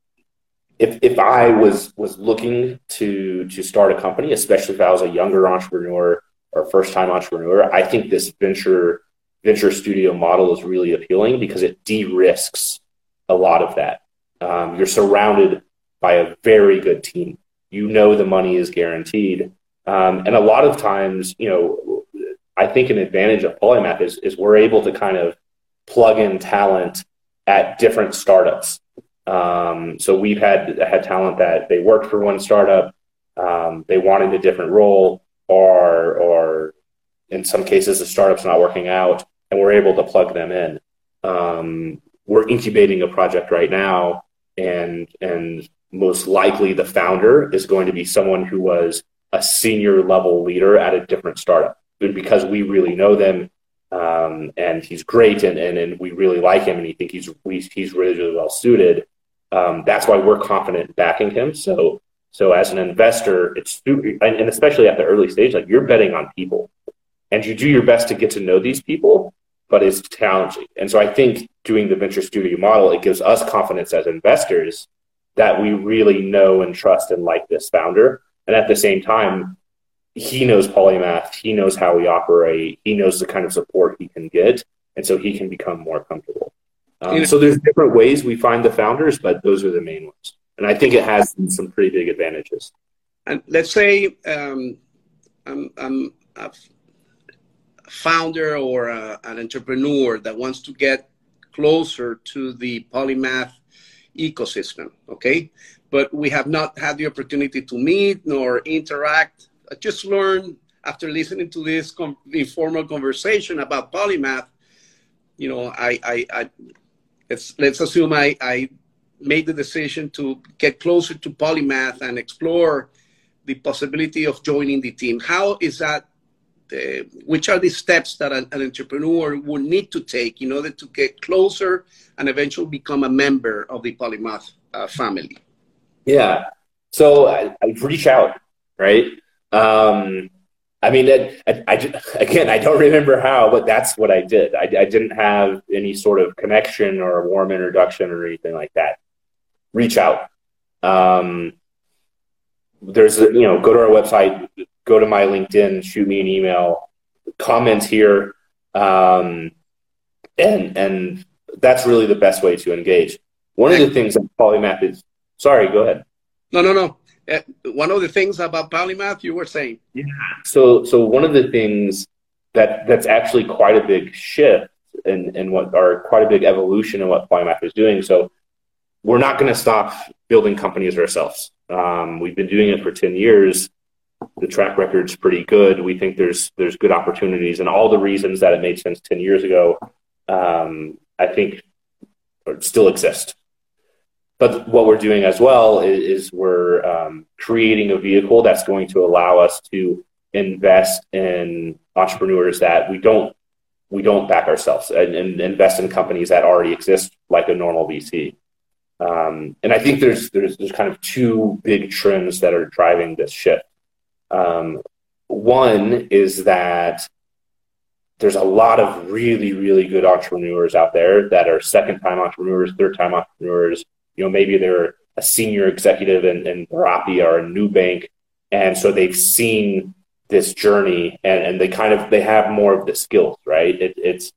if, if I was, was looking to, to start a company, especially if I was a younger entrepreneur or first time entrepreneur, I think this venture venture studio model is really appealing because it de-risks a lot of that. Um, you're surrounded by a very good team. You know the money is guaranteed. Um, and a lot of times, you know, I think an advantage of Polymath is, is we're able to kind of plug in talent at different startups. Um, so we've had, had talent that they worked for one startup, um, they wanted a different role, or, or in some cases the startup's not working out, and we're able to plug them in. Um, we're incubating a project right now, and and most likely the founder is going to be someone who was a senior level leader at a different startup. And because we really know them, um, and he's great, and, and and we really like him, and he think he's he's really really well suited. Um, that's why we're confident in backing him. So so as an investor, it's and, and especially at the early stage, like, you're betting on people, and you do your best to get to know these people, but it's challenging. And so I think doing the venture studio model, it gives us confidence as investors that we really know and trust and like this founder. And at the same time, he knows Polymath, he knows how we operate, he knows the kind of support he can get, and so he can become more comfortable. Um, so there's different ways we find the founders, but those are the main ones. And I think it has some pretty big advantages. And let's say um, I'm, I'm a founder or a, an entrepreneur that wants to get closer to the Polymath ecosystem, okay? But we have not had the opportunity to meet nor interact. I just learned after listening to this com- informal conversation about Polymath, you know, I, I, I let's, let's assume I, I made the decision to get closer to Polymath and explore the possibility of joining the team. How is that? Uh, which are the steps that an, an entrepreneur will need to take in order to get closer and eventually become a member of the Polymath uh, family? Yeah. So I, I reach out, right? Um, I mean, I, I, I, again, I don't remember how, but that's what I did. I, I didn't have any sort of connection or a warm introduction or anything like that. Reach out. Um, there's, a, you know, go to our website, go to my LinkedIn, shoot me an email, comment here. Um, and, and that's really the best way to engage. One of the things that Polymath is, sorry, go ahead. No, no, no. Uh, one of the things about Polymath you were saying. Yeah. So, so one of the things that that's actually quite a big shift in, in what, or quite a big evolution in what Polymath is doing. So we're not going to stop building companies ourselves. Um, we've been doing it for ten years. The track record's pretty good. We think there's there's good opportunities, and all the reasons that it made sense ten years ago, um, I think, still exist. But what we're doing as well is, is we're um, creating a vehicle that's going to allow us to invest in entrepreneurs that we don't we don't back ourselves, and, and invest in companies that already exist like a normal V C. Um, and I think there's there's there's kind of two big trends that are driving this shift. Um, one is that there's a lot of really, really good entrepreneurs out there that are second-time entrepreneurs, third-time entrepreneurs. You know, maybe they're a senior executive in, in Rappi or a Nubank, And so they've seen this journey, and, and they kind of, they have more of the skills, right? It, it's,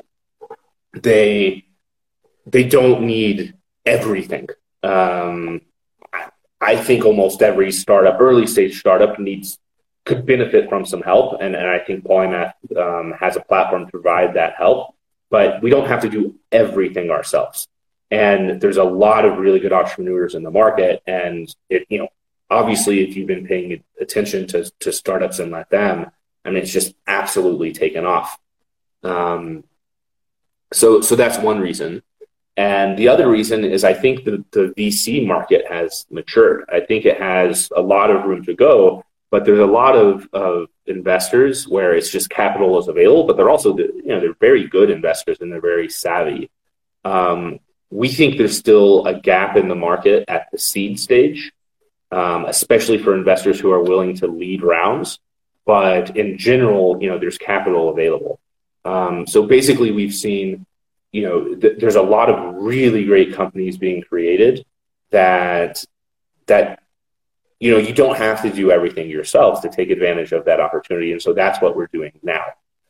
they, they don't need everything. Um, I think almost every startup, early stage startup needs, could benefit from some help. And, and I think Polymath um, has a platform to provide that help, but we don't have to do everything ourselves. And there's a lot of really good entrepreneurs in the market. And it, you know, obviously if you've been paying attention to, to startups and let them, I mean, it's just absolutely taken off. Um, so, so that's one reason. And the other reason is I think the, the V C market has matured. I think it has a lot of room to go, but there's a lot of, of investors where it's just capital is available, but they're also, you know, they're very good investors and they're very savvy. Um, we think there's still a gap in the market at the seed stage, um, especially for investors who are willing to lead rounds. But in general, you know, there's capital available. Um, so basically we've seen, you know, th- there's a lot of really great companies being created that, that, you know, you don't have to do everything yourself to take advantage of that opportunity. And so that's what we're doing now.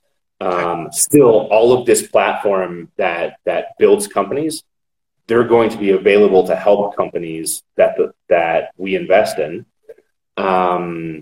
Um, still, all of this platform that, that builds companies, they're going to be available to help companies that, that we invest in. Um,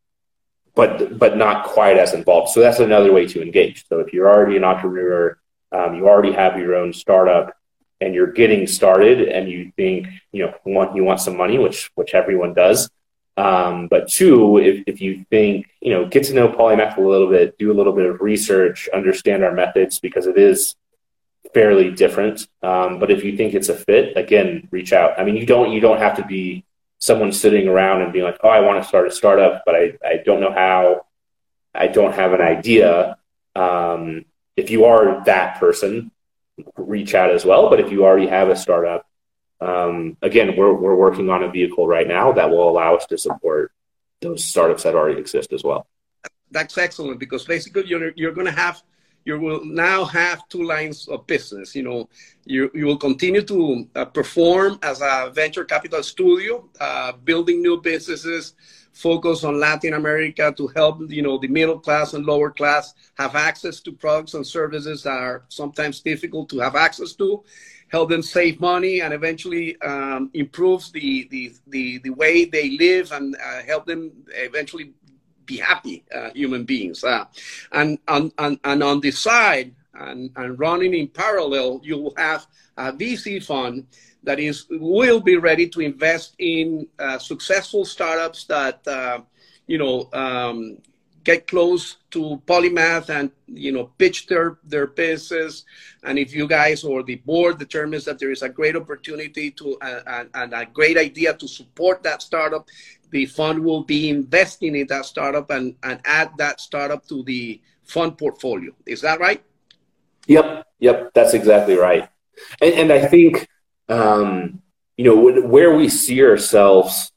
but, but not quite as involved. So that's another way to engage. So if you're already an entrepreneur, Um, you already have your own startup and you're getting started and you think, you know, one, you want some money, which, which everyone does. Um, but two, if, if you think, you know, get to know Polymath a little bit, do a little bit of research, understand our methods because it is fairly different. Um, but if you think it's a fit, again, reach out. I mean, you don't, you don't have to be someone sitting around and being like, oh, I want to start a startup, but I, I don't know how, I don't have an idea. Um, If you are that person, reach out as well. But if you already have a startup, um, again, we're we're working on a vehicle right now that will allow us to support those startups that already exist as well. That's excellent because basically you're you're going to have you will now have two lines of business. You know, you you will continue to uh, perform as a venture capital studio, uh, building new businesses. Focus on Latin America to help, you know, the middle class and lower class have access to products and services that are sometimes difficult to have access to, help them save money and eventually um, improves the, the, the, the way they live and uh, help them eventually be happy uh, human beings. Uh, and, and, and, and on the side and, and running in parallel, you will have a V C fund that is will be ready to invest in uh, successful startups that uh, you know um, get close to Polymath and you know pitch their their business. And if you guys or the board determines that there is a great opportunity to uh, and, and a great idea to support that startup, the fund will be investing in that startup and and add that startup to the fund portfolio. Is that right? Yep, yep, that's exactly right. And, and I think. Um, you know, where we see ourselves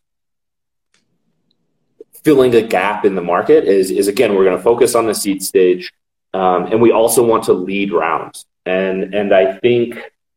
filling a gap in the market is, is again, we're going to focus on the seed stage. Um, and we also want to lead rounds. And, and I think,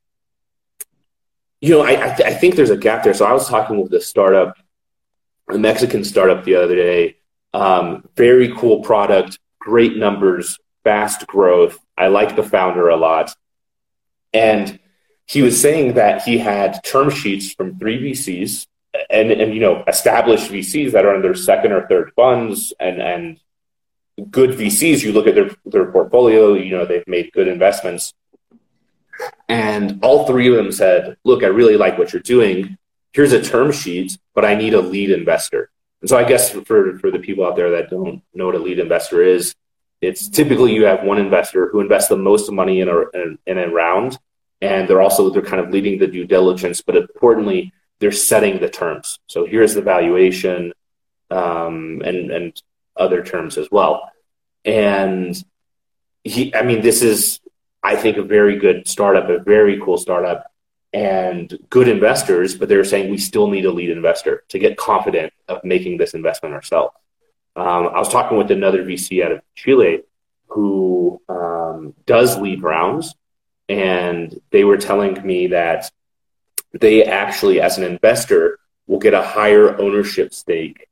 you know, I, I, th- I think there's a gap there. So I was talking with a startup, a Mexican startup the other day, um, very cool product, great numbers, fast growth. I like the founder a lot. And he was saying that he had term sheets from three V Cs and, and, you know, established V Cs that are in their second or third funds and, and good V Cs. You look at their, their portfolio, you know, they've made good investments. And all three of them said, look, I really like what you're doing. Here's a term sheet, but I need a lead investor. And so I guess for, for the people out there that don't know what a lead investor is, it's typically you have one investor who invests the most money in a, in, in a round. And they're also, they're kind of leading the due diligence, but importantly, they're setting the terms. So here's the valuation um, and, and other terms as well. And he, I mean, this is, I think, a very good startup, a very cool startup and good investors, but they're saying we still need a lead investor to get confident of making this investment ourselves. Um, I was talking with another V C out of Chile who um, does lead rounds. And they were telling me that they actually, as an investor, will get a higher ownership stake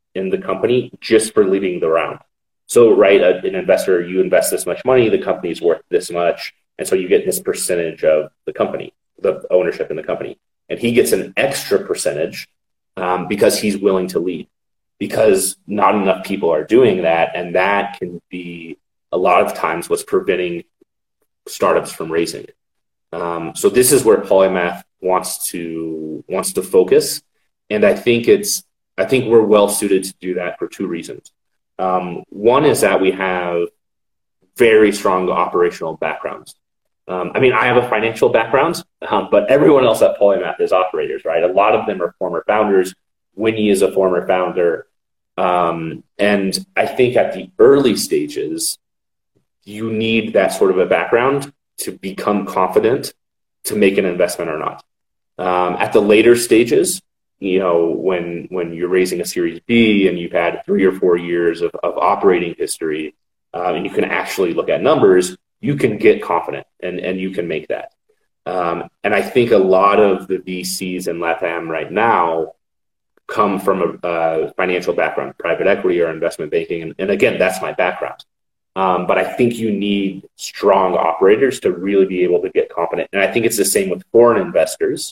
in the company just for leading the round. So, right, a, an investor, you invest this much money, the company's worth this much, and so you get this percentage of the company, the ownership in the company. And he gets an extra percentage um, because he's willing to lead, because not enough people are doing that, and that can be a lot of times what's preventing startups from raising. Um, so this is where Polymath wants to wants to focus, and I think it's I think we're well suited to do that for two reasons. Um, one is that we have very strong operational backgrounds. Um, I mean, I have a financial background, um, but everyone else at Polymath is operators, right? A lot of them are former founders. Winnie is a former founder. Um, and I think at the early stages, you need that sort of a background to become confident to make an investment or not. Um, at the later stages, you know, when when you're raising a Series B and you've had three or four years of, of operating history, uh, and you can actually look at numbers, you can get confident and, and you can make that. Um, and I think a lot of the V Cs in LATAM right now come from a, a financial background, private equity or investment banking. And, and again, that's my background. Um, but I think you need strong operators to really be able to get confident. And I think it's the same with foreign investors.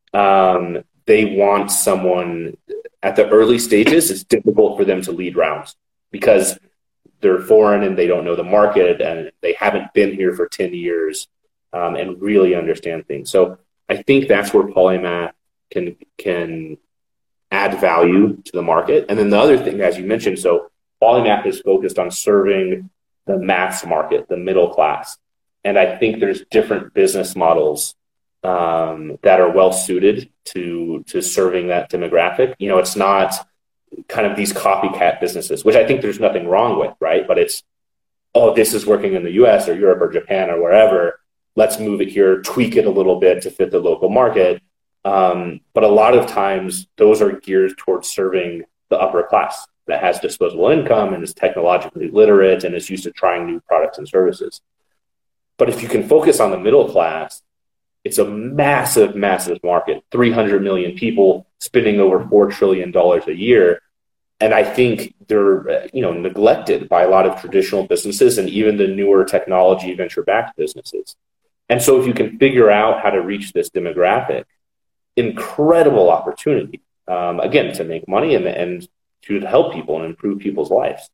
Um, they want someone at the early stages. It's difficult for them to lead rounds because they're foreign and they don't know the market and they haven't been here for ten years um, and really understand things. So I think that's where Polymath can, can add value to the market. And then the other thing, as you mentioned, so Polymath is focused on serving the mass market, the middle class. And I think there's different business models um, that are well suited to, to serving that demographic. You know, it's not kind of these copycat businesses, which I think there's nothing wrong with, right? But it's, oh, this is working in the U S or Europe or Japan or wherever. Let's move it here, tweak it a little bit to fit the local market. Um, but a lot of times those are geared towards serving the upper class that has disposable income and is technologically literate and is used to trying new products and services. But if you can focus on the middle class, it's a massive, massive market, three hundred million people spending over four trillion dollars a year. And I think they're, you know, neglected by a lot of traditional businesses and even the newer technology venture-backed businesses. And so if you can figure out how to reach this demographic, incredible opportunity, um, again, to make money and, and to help people and improve people's lives.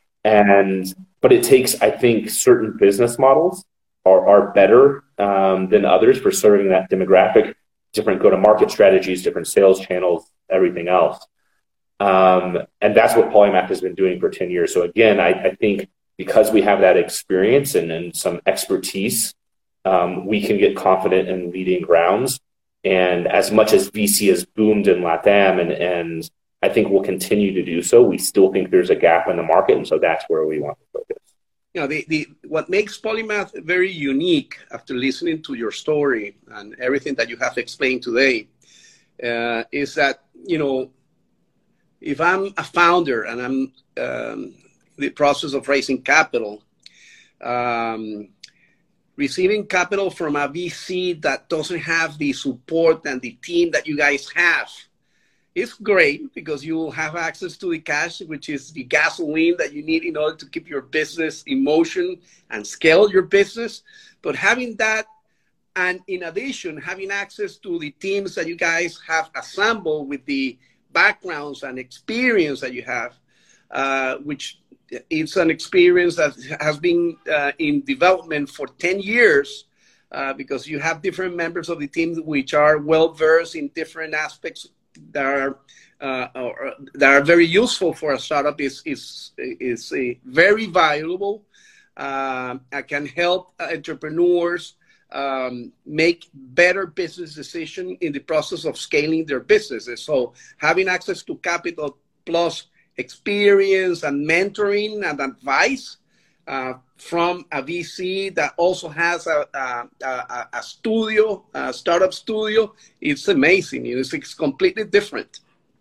And, but it takes, I think, certain business models are, are better um, than others for serving that demographic, different go-to-market strategies, different sales channels, everything else. Um, and that's what Polymath has been doing for ten years. So again, I, I think because we have that experience and, and some expertise, um, we can get confident in leading rounds. And as much as V C has boomed in LATAM, and, and I think we'll continue to do so, we still think there's a gap in the market. And so that's where we want to focus. You know, the, the what makes Polymath very unique after listening to your story and everything that you have explained today uh, is that, you know, if I'm a founder and I'm um, in the process of raising capital, um, receiving capital from a V C that doesn't have the support and the team that you guys have, it's great because you will have access to the cash, which is the gasoline that you need in order to keep your business in motion and scale your business. But having that, and in addition, having access to the teams that you guys have assembled with the backgrounds and experience that you have, uh, which it's an experience that has been uh, in development for ten years, uh, because you have different members of the team which are well-versed in different aspects that are uh, or, that are very useful for a startup is is is a very valuable. Uh, I can help entrepreneurs um, make better business decisions in the process of scaling their businesses. So having access to capital plus experience and mentoring and advice uh, from a V C that also has a, a, a, a studio, a startup studio, it's amazing. It's, it's completely different.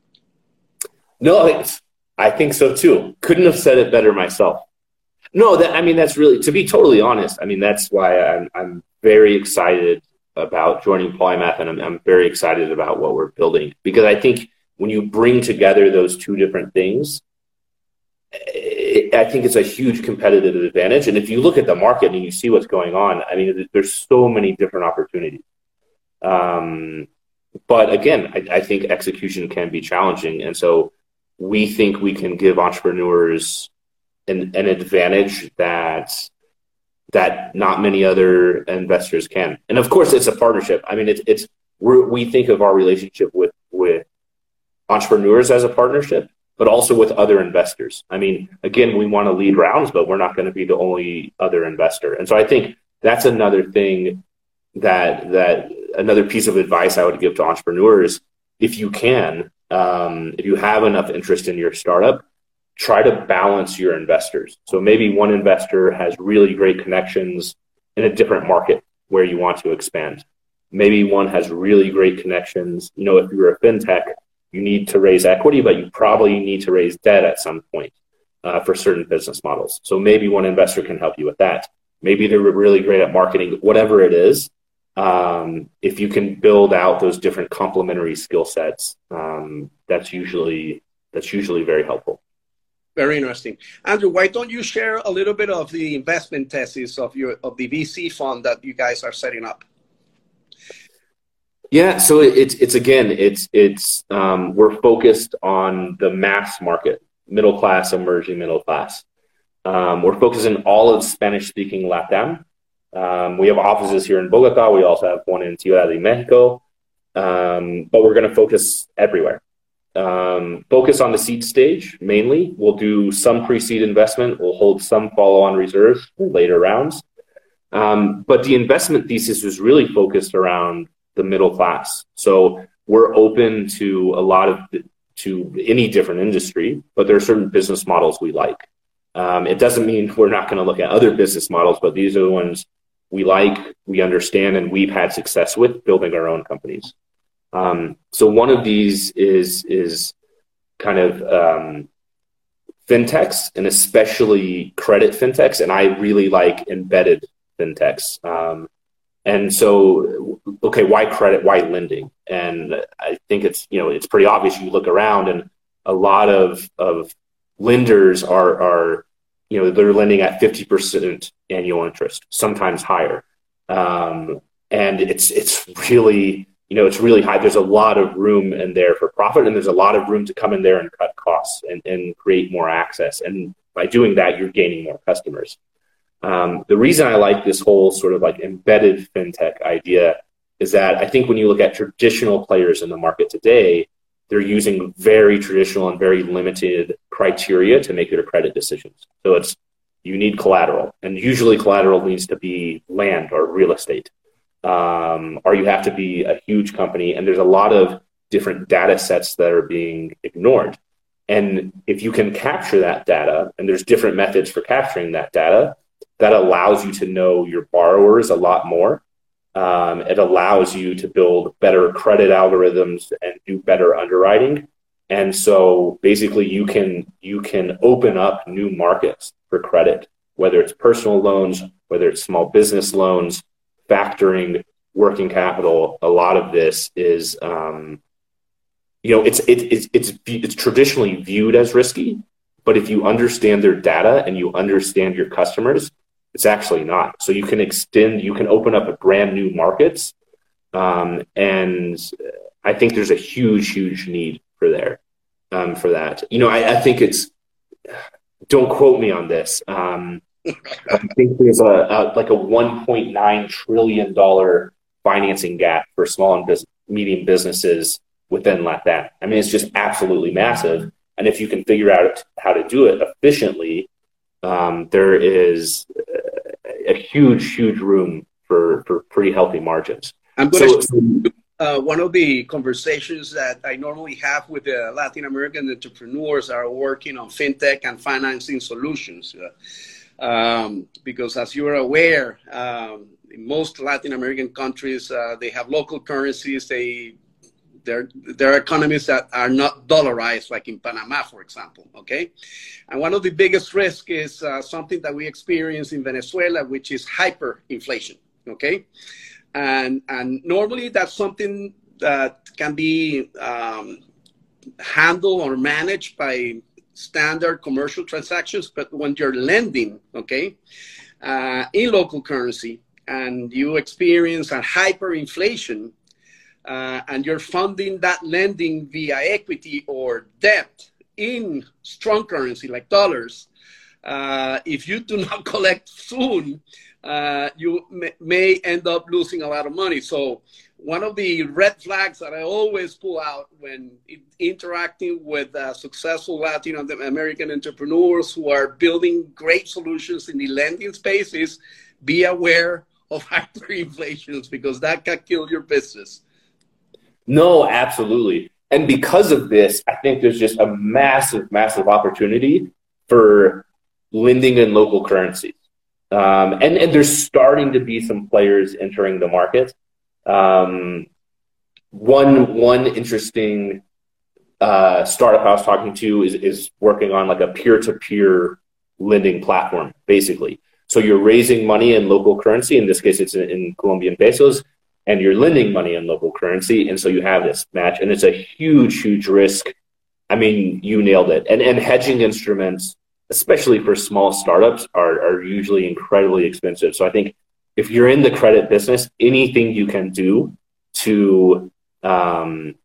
No, it's, I think so too. Couldn't have said it better myself. No, that, I mean, that's really, to be totally honest, I mean, that's why I'm, I'm very excited about joining Polymath, and I'm, I'm very excited about what we're building, because I think when you bring together those two different things, it, I think it's a huge competitive advantage. And if you look at the market and you see what's going on, I mean, there's so many different opportunities. Um, but again, I, I think execution can be challenging. And so we think we can give entrepreneurs an, an advantage that that not many other investors can. And of course, it's a partnership. I mean, it's it's we're, we think of our relationship with with entrepreneurs as a partnership, but also with other investors. I mean, again, we want to lead rounds, but we're not going to be the only other investor. And so I think that's another thing that that another piece of advice I would give to entrepreneurs. If you can, um, if you have enough interest in your startup, try to balance your investors. So maybe one investor has really great connections in a different market where you want to expand. Maybe one has really great connections. You know, if you're a fintech, you need to raise equity, but you probably need to raise debt at some point uh, for certain business models. So maybe one investor can help you with that. Maybe they're really great at marketing, whatever it is. Um, if you can build out those different complementary skill sets, um, that's usually that's usually very helpful. Very interesting. Andrew, why don't you share a little bit of the investment thesis of your of the V C fund that you guys are setting up? Yeah, so it's it's again, it's it's um, we're focused on the mass market, middle class, emerging middle class. Um, we're focusing all of Spanish-speaking LATAM. Um, we have offices here in Bogota. We also have one in Ciudad de Mexico, um, but we're going to focus everywhere. Um, focus on the seed stage mainly. We'll do some pre-seed investment. We'll hold some follow-on reserves for later rounds. Um, but the investment thesis is really focused around the middle class. So we're open to a lot of to any different industry, but there are certain business models we like. Um, it doesn't mean we're not going to look at other business models, but these are the ones we like, we understand, and we've had success with building our own companies. Um, so one of these is is kind of um, fintechs, and especially credit fintechs, and I really like embedded fintechs. Um, and so, okay, why credit? Why lending? And I think it's you know it's pretty obvious. You look around, and a lot of of lenders are are you know they're lending at fifty percent annual interest, sometimes higher, um, and it's it's really You know, it's really high. There's a lot of room in there for profit, and there's a lot of room to come in there and cut costs and, and create more access. And by doing that, you're gaining more customers. Um, the reason I like this whole sort of like embedded fintech idea is that I think when you look at traditional players in the market today, they're using very traditional and very limited criteria to make their credit decisions. So it's you need collateral, and usually collateral needs to be land or real estate. Um, or you have to be a huge company, and there's a lot of different data sets that are being ignored. And if you can capture that data, and there's different methods for capturing that data, that allows you to know your borrowers a lot more. Um, it allows you to build better credit algorithms and do better underwriting. And so basically you can you can open up new markets for credit, whether it's personal loans, whether it's small business loans, factoring, working capital. A lot of this is, um, you know, it's it, it's it's it's traditionally viewed as risky, but if you understand their data and you understand your customers, it's actually not. So you can extend, you can open up a brand new markets, um, and I think there's a huge, huge need for there um, for that. You know, I, I think it's. Don't quote me on this. Um, I think there's a, a like a one point nine trillion dollars financing gap for small and business, medium businesses within LATAM. I mean, it's just absolutely massive. And if you can figure out how to do it efficiently, um, there is a, a huge, huge room for, for pretty healthy margins. I'm going so, to uh, one of the conversations that I normally have with the Latin American entrepreneurs that are working on fintech and financing solutions. Uh, Um, because as you are aware, um, in most Latin American countries, uh, they have local currencies. They, their, their economies that are not dollarized, like in Panama, for example, okay? And one of the biggest risks is uh, something that we experience in Venezuela, which is hyperinflation, okay? And, and normally that's something that can be um, handled or managed by standard commercial transactions. But when you're lending, okay, uh, in local currency, and you experience a hyperinflation, uh, and you're funding that lending via equity or debt in strong currency like dollars, uh, if you do not collect soon, uh, you may, may end up losing a lot of money. So one of the red flags that I always pull out when interacting with uh, successful Latin American entrepreneurs who are building great solutions in the lending space is be aware of hyperinflations, because that can kill your business. No, absolutely. And because of this, I think there's just a massive, massive opportunity for lending in local currencies. Um, and, and there's starting to be some players entering the market. Um, one, one interesting uh, startup I was talking to is, is working on like a peer-to-peer lending platform, basically. So you're raising money in local currency. In this case, it's in, in Colombian pesos, and you're lending money in local currency. And so you have this match, and it's a huge, huge risk. I mean, you nailed it. And, and hedging instruments, especially for small startups, are, are usually incredibly expensive. So I think if you're in the credit business, anything you can do to um,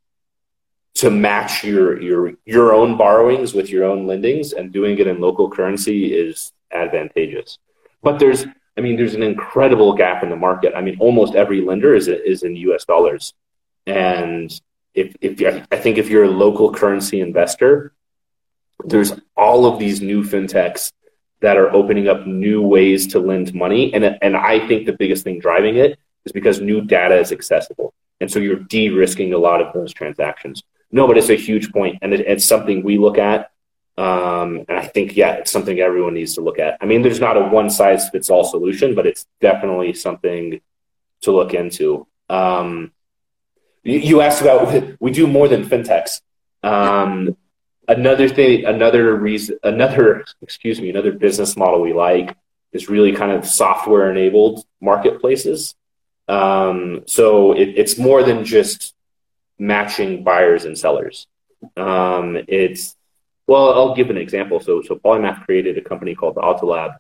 to match your your your own borrowings with your own lendings and doing it in local currency is advantageous. But there's, I mean, there's an incredible gap in the market. I mean, almost every lender is is in U S dollars, and if if you, I think if you're a local currency investor, there's all of these new fintechs that are opening up new ways to lend money, and and I think the biggest thing driving it is because new data is accessible, and so you're de-risking a lot of those transactions. No, but it's a huge point, and it, it's something we look at. Um, and I think, yeah, it's something everyone needs to look at. I mean, there's not a one-size-fits-all solution, but it's definitely something to look into. Um, you, you asked about, we do more than fintechs. Um, another thing, another reason, another, excuse me, another business model we like is really kind of software-enabled marketplaces. Um, so it, it's more than just matching buyers and sellers. Um, it's, Well, I'll give an example. So, so Polymath created a company called the Autolab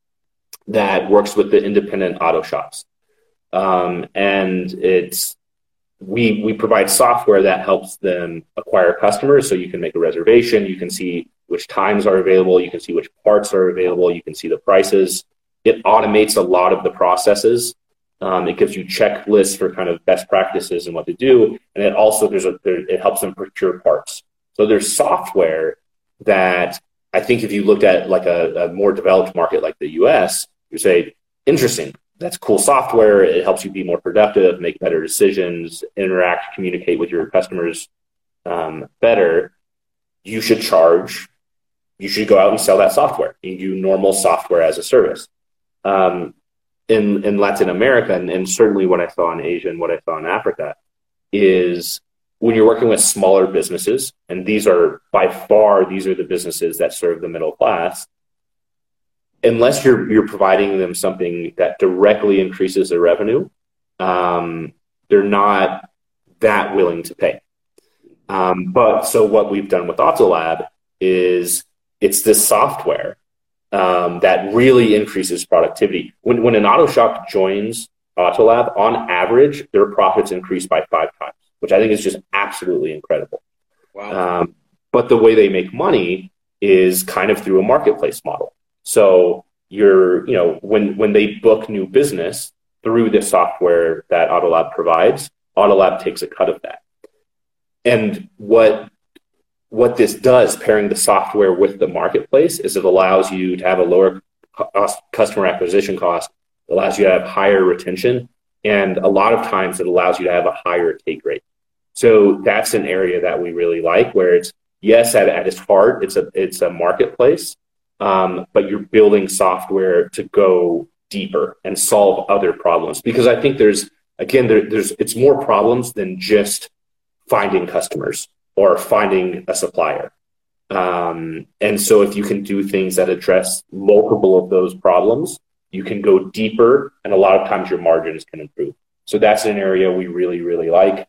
that works with the independent auto shops, um, and it's we we provide software that helps them acquire customers. So you can make a reservation, you can see which times are available, you can see which parts are available, you can see the prices. It automates a lot of the processes. Um, it gives you checklists for kind of best practices and what to do, and it also there's a there, it helps them procure parts. So there's software that I think if you looked at like a, a more developed market like the U S, you say, interesting, that's cool software. It helps you be more productive, make better decisions, interact, communicate with your customers um, better. You should charge, you should go out and sell that software. You do normal software as a service. Um, in, in Latin America, and, and certainly what I saw in Asia and what I saw in Africa, is when you're working with smaller businesses, and these are by far, these are the businesses that serve the middle class, unless you're you're providing them something that directly increases their revenue, um, they're not that willing to pay. Um, but so what we've done with Autolab is it's this software um, that really increases productivity. When when an auto shop joins Autolab, on average, their profits increase by five times, which I think is just absolutely incredible. Wow. Um, but the way they make money is kind of through a marketplace model. So you're, you know, when, when they book new business through the software that Autolab provides, Autolab takes a cut of that. And what, what this does, pairing the software with the marketplace, is it allows you to have a lower cost, customer acquisition cost, it allows you to have higher retention, and a lot of times it allows you to have a higher take rate. So that's an area that we really like, where it's, yes, at, at its heart, it's a it's a marketplace, um, but you're building software to go deeper and solve other problems. Because I think there's, again, there, there's it's more problems than just finding customers or finding a supplier. Um, and so if you can do things that address multiple of those problems, you can go deeper, and a lot of times your margins can improve. So that's an area we really, really like.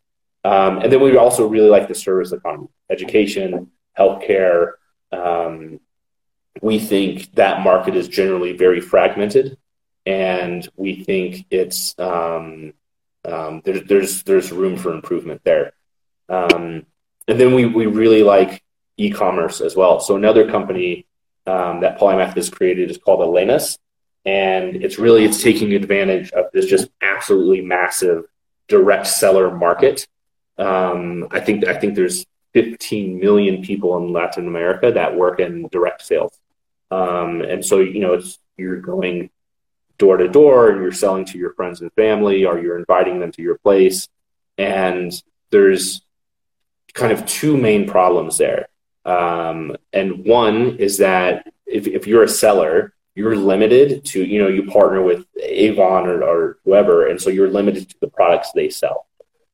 Um, and then we also really like the service economy, education, healthcare. Um, we think that market is generally very fragmented, and we think it's um, um, there, there's there's room for improvement there. Um, and then we we really like e-commerce as well. So another company um, that Polymath has created is called Elenas, and it's really it's taking advantage of this just absolutely massive direct seller market. Um, I think I think there's fifteen million people in Latin America that work in direct sales, um, and so you know it's you're going door to door and you're selling to your friends and family, or you're inviting them to your place, and there's kind of two main problems there. Um, and one is that if, if you're a seller, you're limited to, you know, you partner with Avon or, or whoever, and so you're limited to the products they sell.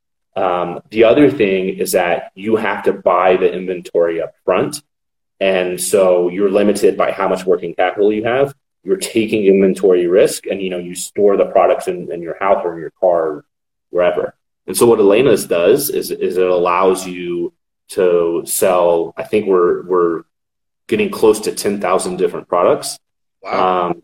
Um, the other thing is that you have to buy the inventory up front. And so you're limited by how much working capital you have. You're taking inventory risk, and, you know, you store the products in, in your house or in your car or wherever. And so what Elenas does is, is it allows you to sell, I think we're, we're getting close to ten thousand different products. Wow. Um,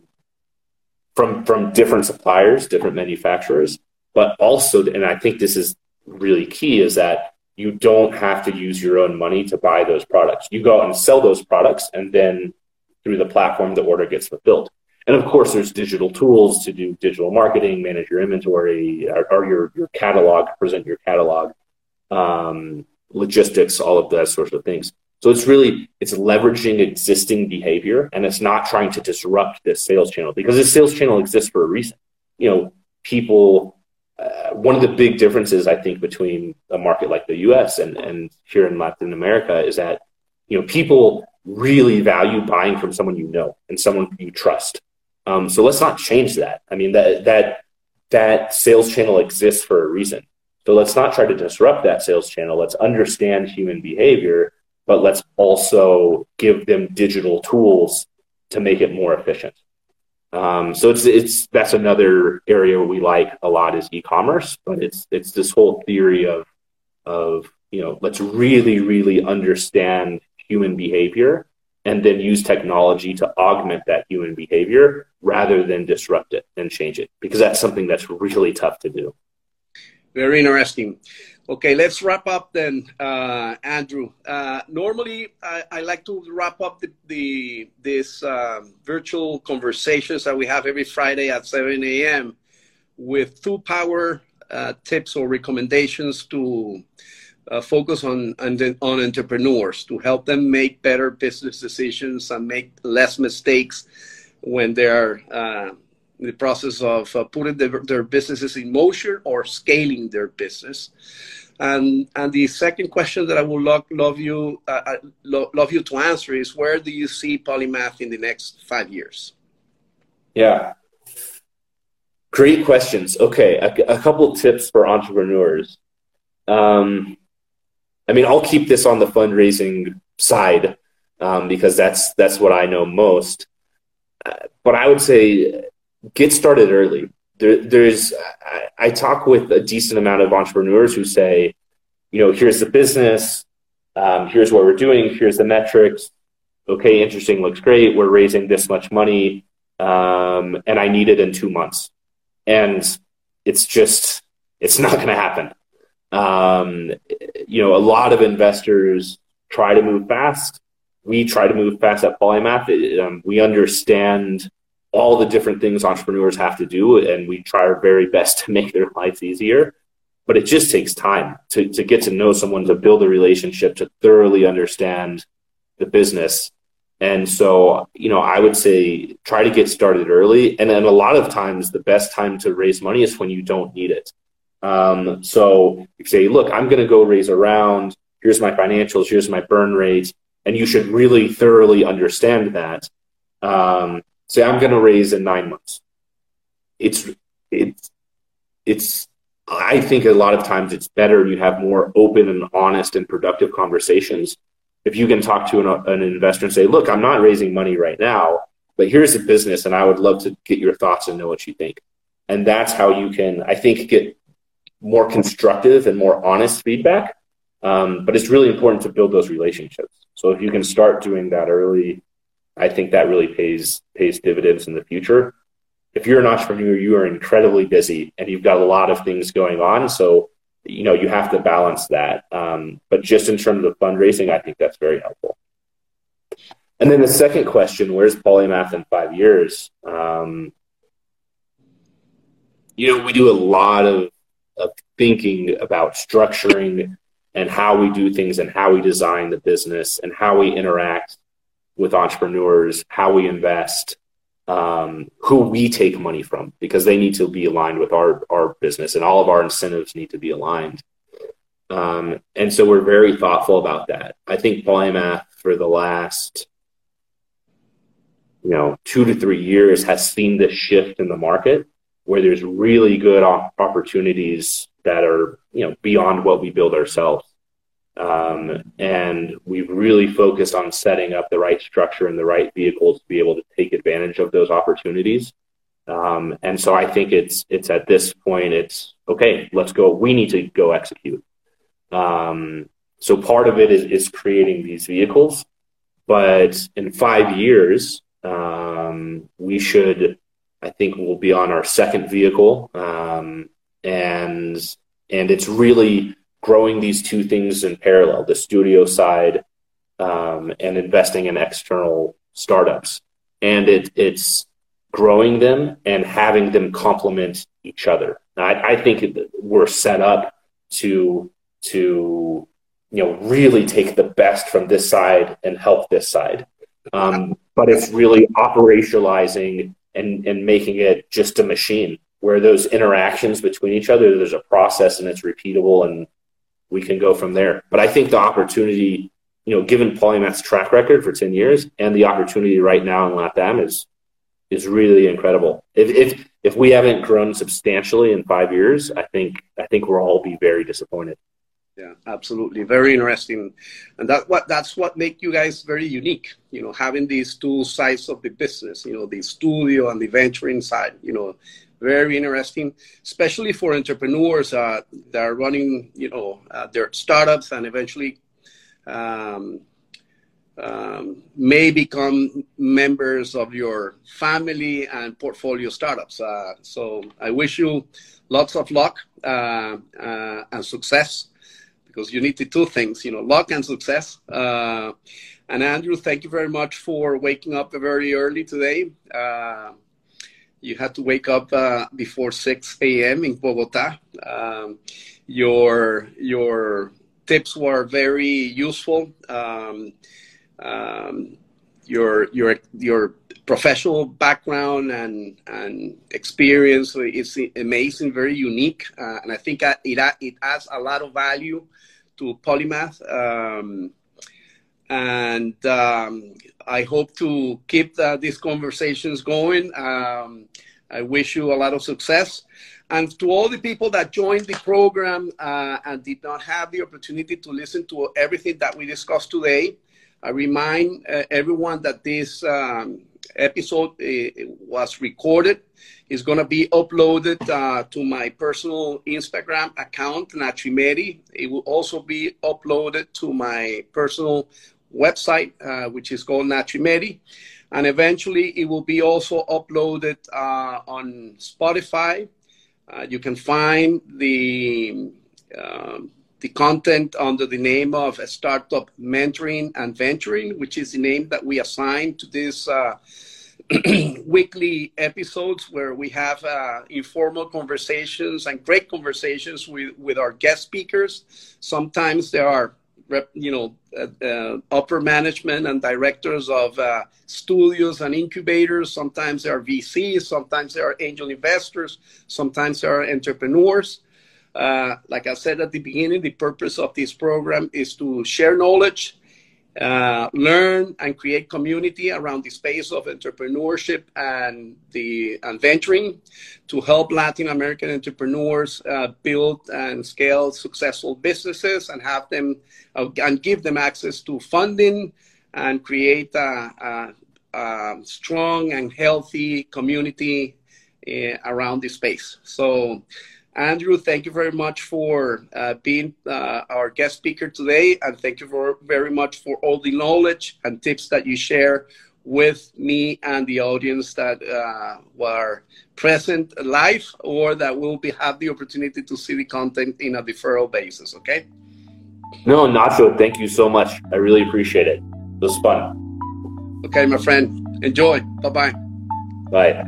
from, from different suppliers, different manufacturers, but also, and I think this is really key, is that you don't have to use your own money to buy those products. You go out and sell those products, and then through the platform, the order gets fulfilled. And of course, there's digital tools to do digital marketing, manage your inventory, or, or your, your catalog, present your catalog, um, logistics, all of those sorts of things. So it's really, it's leveraging existing behavior, and it's not trying to disrupt this sales channel, because this sales channel exists for a reason. You know, people, uh, one of the big differences, I think, between a market like the U S and, and here in Latin America is that, you know, people really value buying from someone you know and someone you trust. Um, so let's not change that. I mean, that that that sales channel exists for a reason. So let's not try to disrupt that sales channel. Let's understand human behavior, but let's also give them digital tools to make it more efficient. Um, so it's it's that's another area we like a lot, is e-commerce, but it's it's this whole theory of of you know let's really really understand human behavior, and then use technology to augment that human behavior rather than disrupt it and change it, because that's something that's really tough to do. Very interesting. Okay, let's wrap up then, uh, Andrew. Uh, normally, I, I like to wrap up the, the this um, virtual conversations that we have every Friday at seven a.m. with two power uh, tips or recommendations to uh, focus on, on on entrepreneurs, to help them make better business decisions and make less mistakes when they're uh, in the process of uh, putting their, their businesses in motion or scaling their business. And and the second question that I would love, love you uh, lo- love you to answer is, where do you see Polymath in the next five years? Yeah, great questions. Okay, a, a couple of tips for entrepreneurs. Um, I mean, I'll keep this on the fundraising side um, because that's that's what I know most. Uh, but I would say get started early. There, there's, I, I talk with a decent amount of entrepreneurs who say, you know, here's the business, um, here's what we're doing, here's the metrics. Okay, interesting, looks great. We're raising this much money, um, and I need it in two months. And it's just, it's not going to happen. Um, you know, a lot of investors try to move fast. We try to move fast at Polymath. It, um, we understand all the different things entrepreneurs have to do, and we try our very best to make their lives easier. But it just takes time to, to get to know someone, to build a relationship, to thoroughly understand the business. And so, you know, I would say try to get started early. And then a lot of times the best time to raise money is when you don't need it. Um, so you say, look, I'm going to go raise a round. Here's my financials. Here's my burn rate. And you should really thoroughly understand that. Um, Say I'm going to raise in nine months. It's, it's, it's, I think a lot of times it's better you have more open and honest and productive conversations. If you can talk to an, an investor and say, look, I'm not raising money right now, but here's the business, and I would love to get your thoughts and know what you think. And that's how you can, I think, get more constructive and more honest feedback. Um, but it's really important to build those relationships. So if you can start doing that early, I think that really pays pays dividends in the future. If you're an entrepreneur, you are incredibly busy and you've got a lot of things going on. So, you know, you have to balance that. Um, but just in terms of fundraising, I think that's very helpful. And then the second question, where's Polymath in five years? Um, you know, we do a lot of, of thinking about structuring and how we do things and how we design the business and how we interact with entrepreneurs, how we invest, um, who we take money from, because they need to be aligned with our, our business and all of our incentives need to be aligned. Um, and so we're very thoughtful about that. I think Polymath for the last, you know, two to three years has seen this shift in the market where there's really good opportunities that are, you know, beyond what we build ourselves. Um, and we've really focused on setting up the right structure and the right vehicles to be able to take advantage of those opportunities. Um, and so I think it's, it's at this point, it's okay, let's go. We need to go execute. Um, so part of it is, is creating these vehicles, but in five years, um, we should, I think we'll be on our second vehicle. Um, and, and it's really growing these two things in parallel, the studio side, um, and investing in external startups. And it, it's growing them and having them complement each other. Now, I, I think we're set up to, to, you know, really take the best from this side and help this side. Um, but it's really operationalizing and, and making it just a machine where those interactions between each other, there's a process and it's repeatable and we can go from there. But I think the opportunity, you know, given Polymath's track record for ten years and the opportunity right now in LATAM is, is really incredible. If, if, if we haven't grown substantially in five years, I think, I think we'll all be very disappointed. Yeah, absolutely. Very interesting. And that what that's what make you guys very unique, you know, having these two sides of the business, you know, the studio and the venturing side, you know, very interesting, especially for entrepreneurs uh, that are running, you know, uh, their startups and eventually um, um, may become members of your family and portfolio startups. Uh, so I wish you lots of luck uh, uh, and success, because you need the two things, you know, luck and success. Uh, and Andrew, thank you very much for waking up very early today. Uh, you had to wake up uh, before six a.m. in Bogota. Um, your your tips were very useful. Um, um, your your your professional background and and experience is amazing, very unique, uh, and I think it it adds a lot of value to Polymath, um, and um, I hope to keep the, these conversations going. Um, I wish you a lot of success. And to all the people that joined the program uh, and did not have the opportunity to listen to everything that we discussed today, I remind uh, everyone that this um, episode uh, was recorded. It's going to be uploaded uh, to my personal Instagram account, Natrimeri. It will also be uploaded to my personal website, uh, which is called Natrimeri. And eventually it will be also uploaded uh, on Spotify. Uh, you can find the, uh, the content under the name of Startup Mentoring and Venturing, which is the name that we assigned to this uh, weekly episodes where we have uh, informal conversations and great conversations with, with our guest speakers. Sometimes there are, you know, uh, uh, upper management and directors of uh, studios and incubators. Sometimes there are V Cs. Sometimes there are angel investors. Sometimes there are entrepreneurs. Uh, like I said at the beginning, the purpose of this program is to share knowledge, Uh, learn and create community around the space of entrepreneurship and the and venturing to help Latin American entrepreneurs uh, build and scale successful businesses and have them uh, and give them access to funding and create a, a, a strong and healthy community uh, around the space. So, Andrew, thank you very much for uh, being uh, our guest speaker today, and thank you for, very much for all the knowledge and tips that you share with me and the audience that uh, were present live or that will be have the opportunity to see the content in a deferral basis, okay? No, Nacho, thank you so much. I really appreciate it. It was fun. Okay, my friend. Enjoy. Bye-bye. Bye.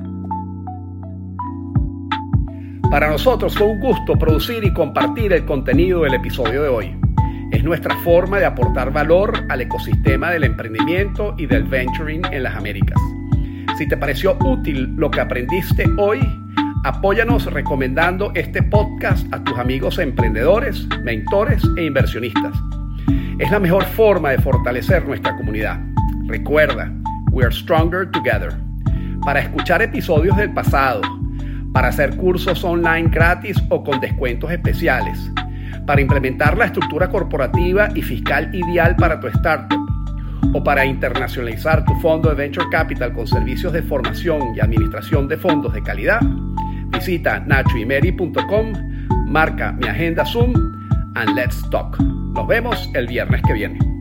Para nosotros fue un gusto producir y compartir el contenido del episodio de hoy. Es nuestra forma de aportar valor al ecosistema del emprendimiento y del venturing en las Américas. Si te pareció útil lo que aprendiste hoy, apóyanos recomendando este podcast a tus amigos emprendedores, mentores e inversionistas. Es la mejor forma de fortalecer nuestra comunidad. Recuerda, we are stronger together. Para escuchar episodios del pasado, para hacer cursos online gratis o con descuentos especiales, para implementar la estructura corporativa y fiscal ideal para tu startup, o para internacionalizar tu fondo de Venture Capital con servicios de formación y administración de fondos de calidad, visita nacho y mary punto com, marca mi agenda Zoom, and let's talk. Nos vemos el viernes que viene.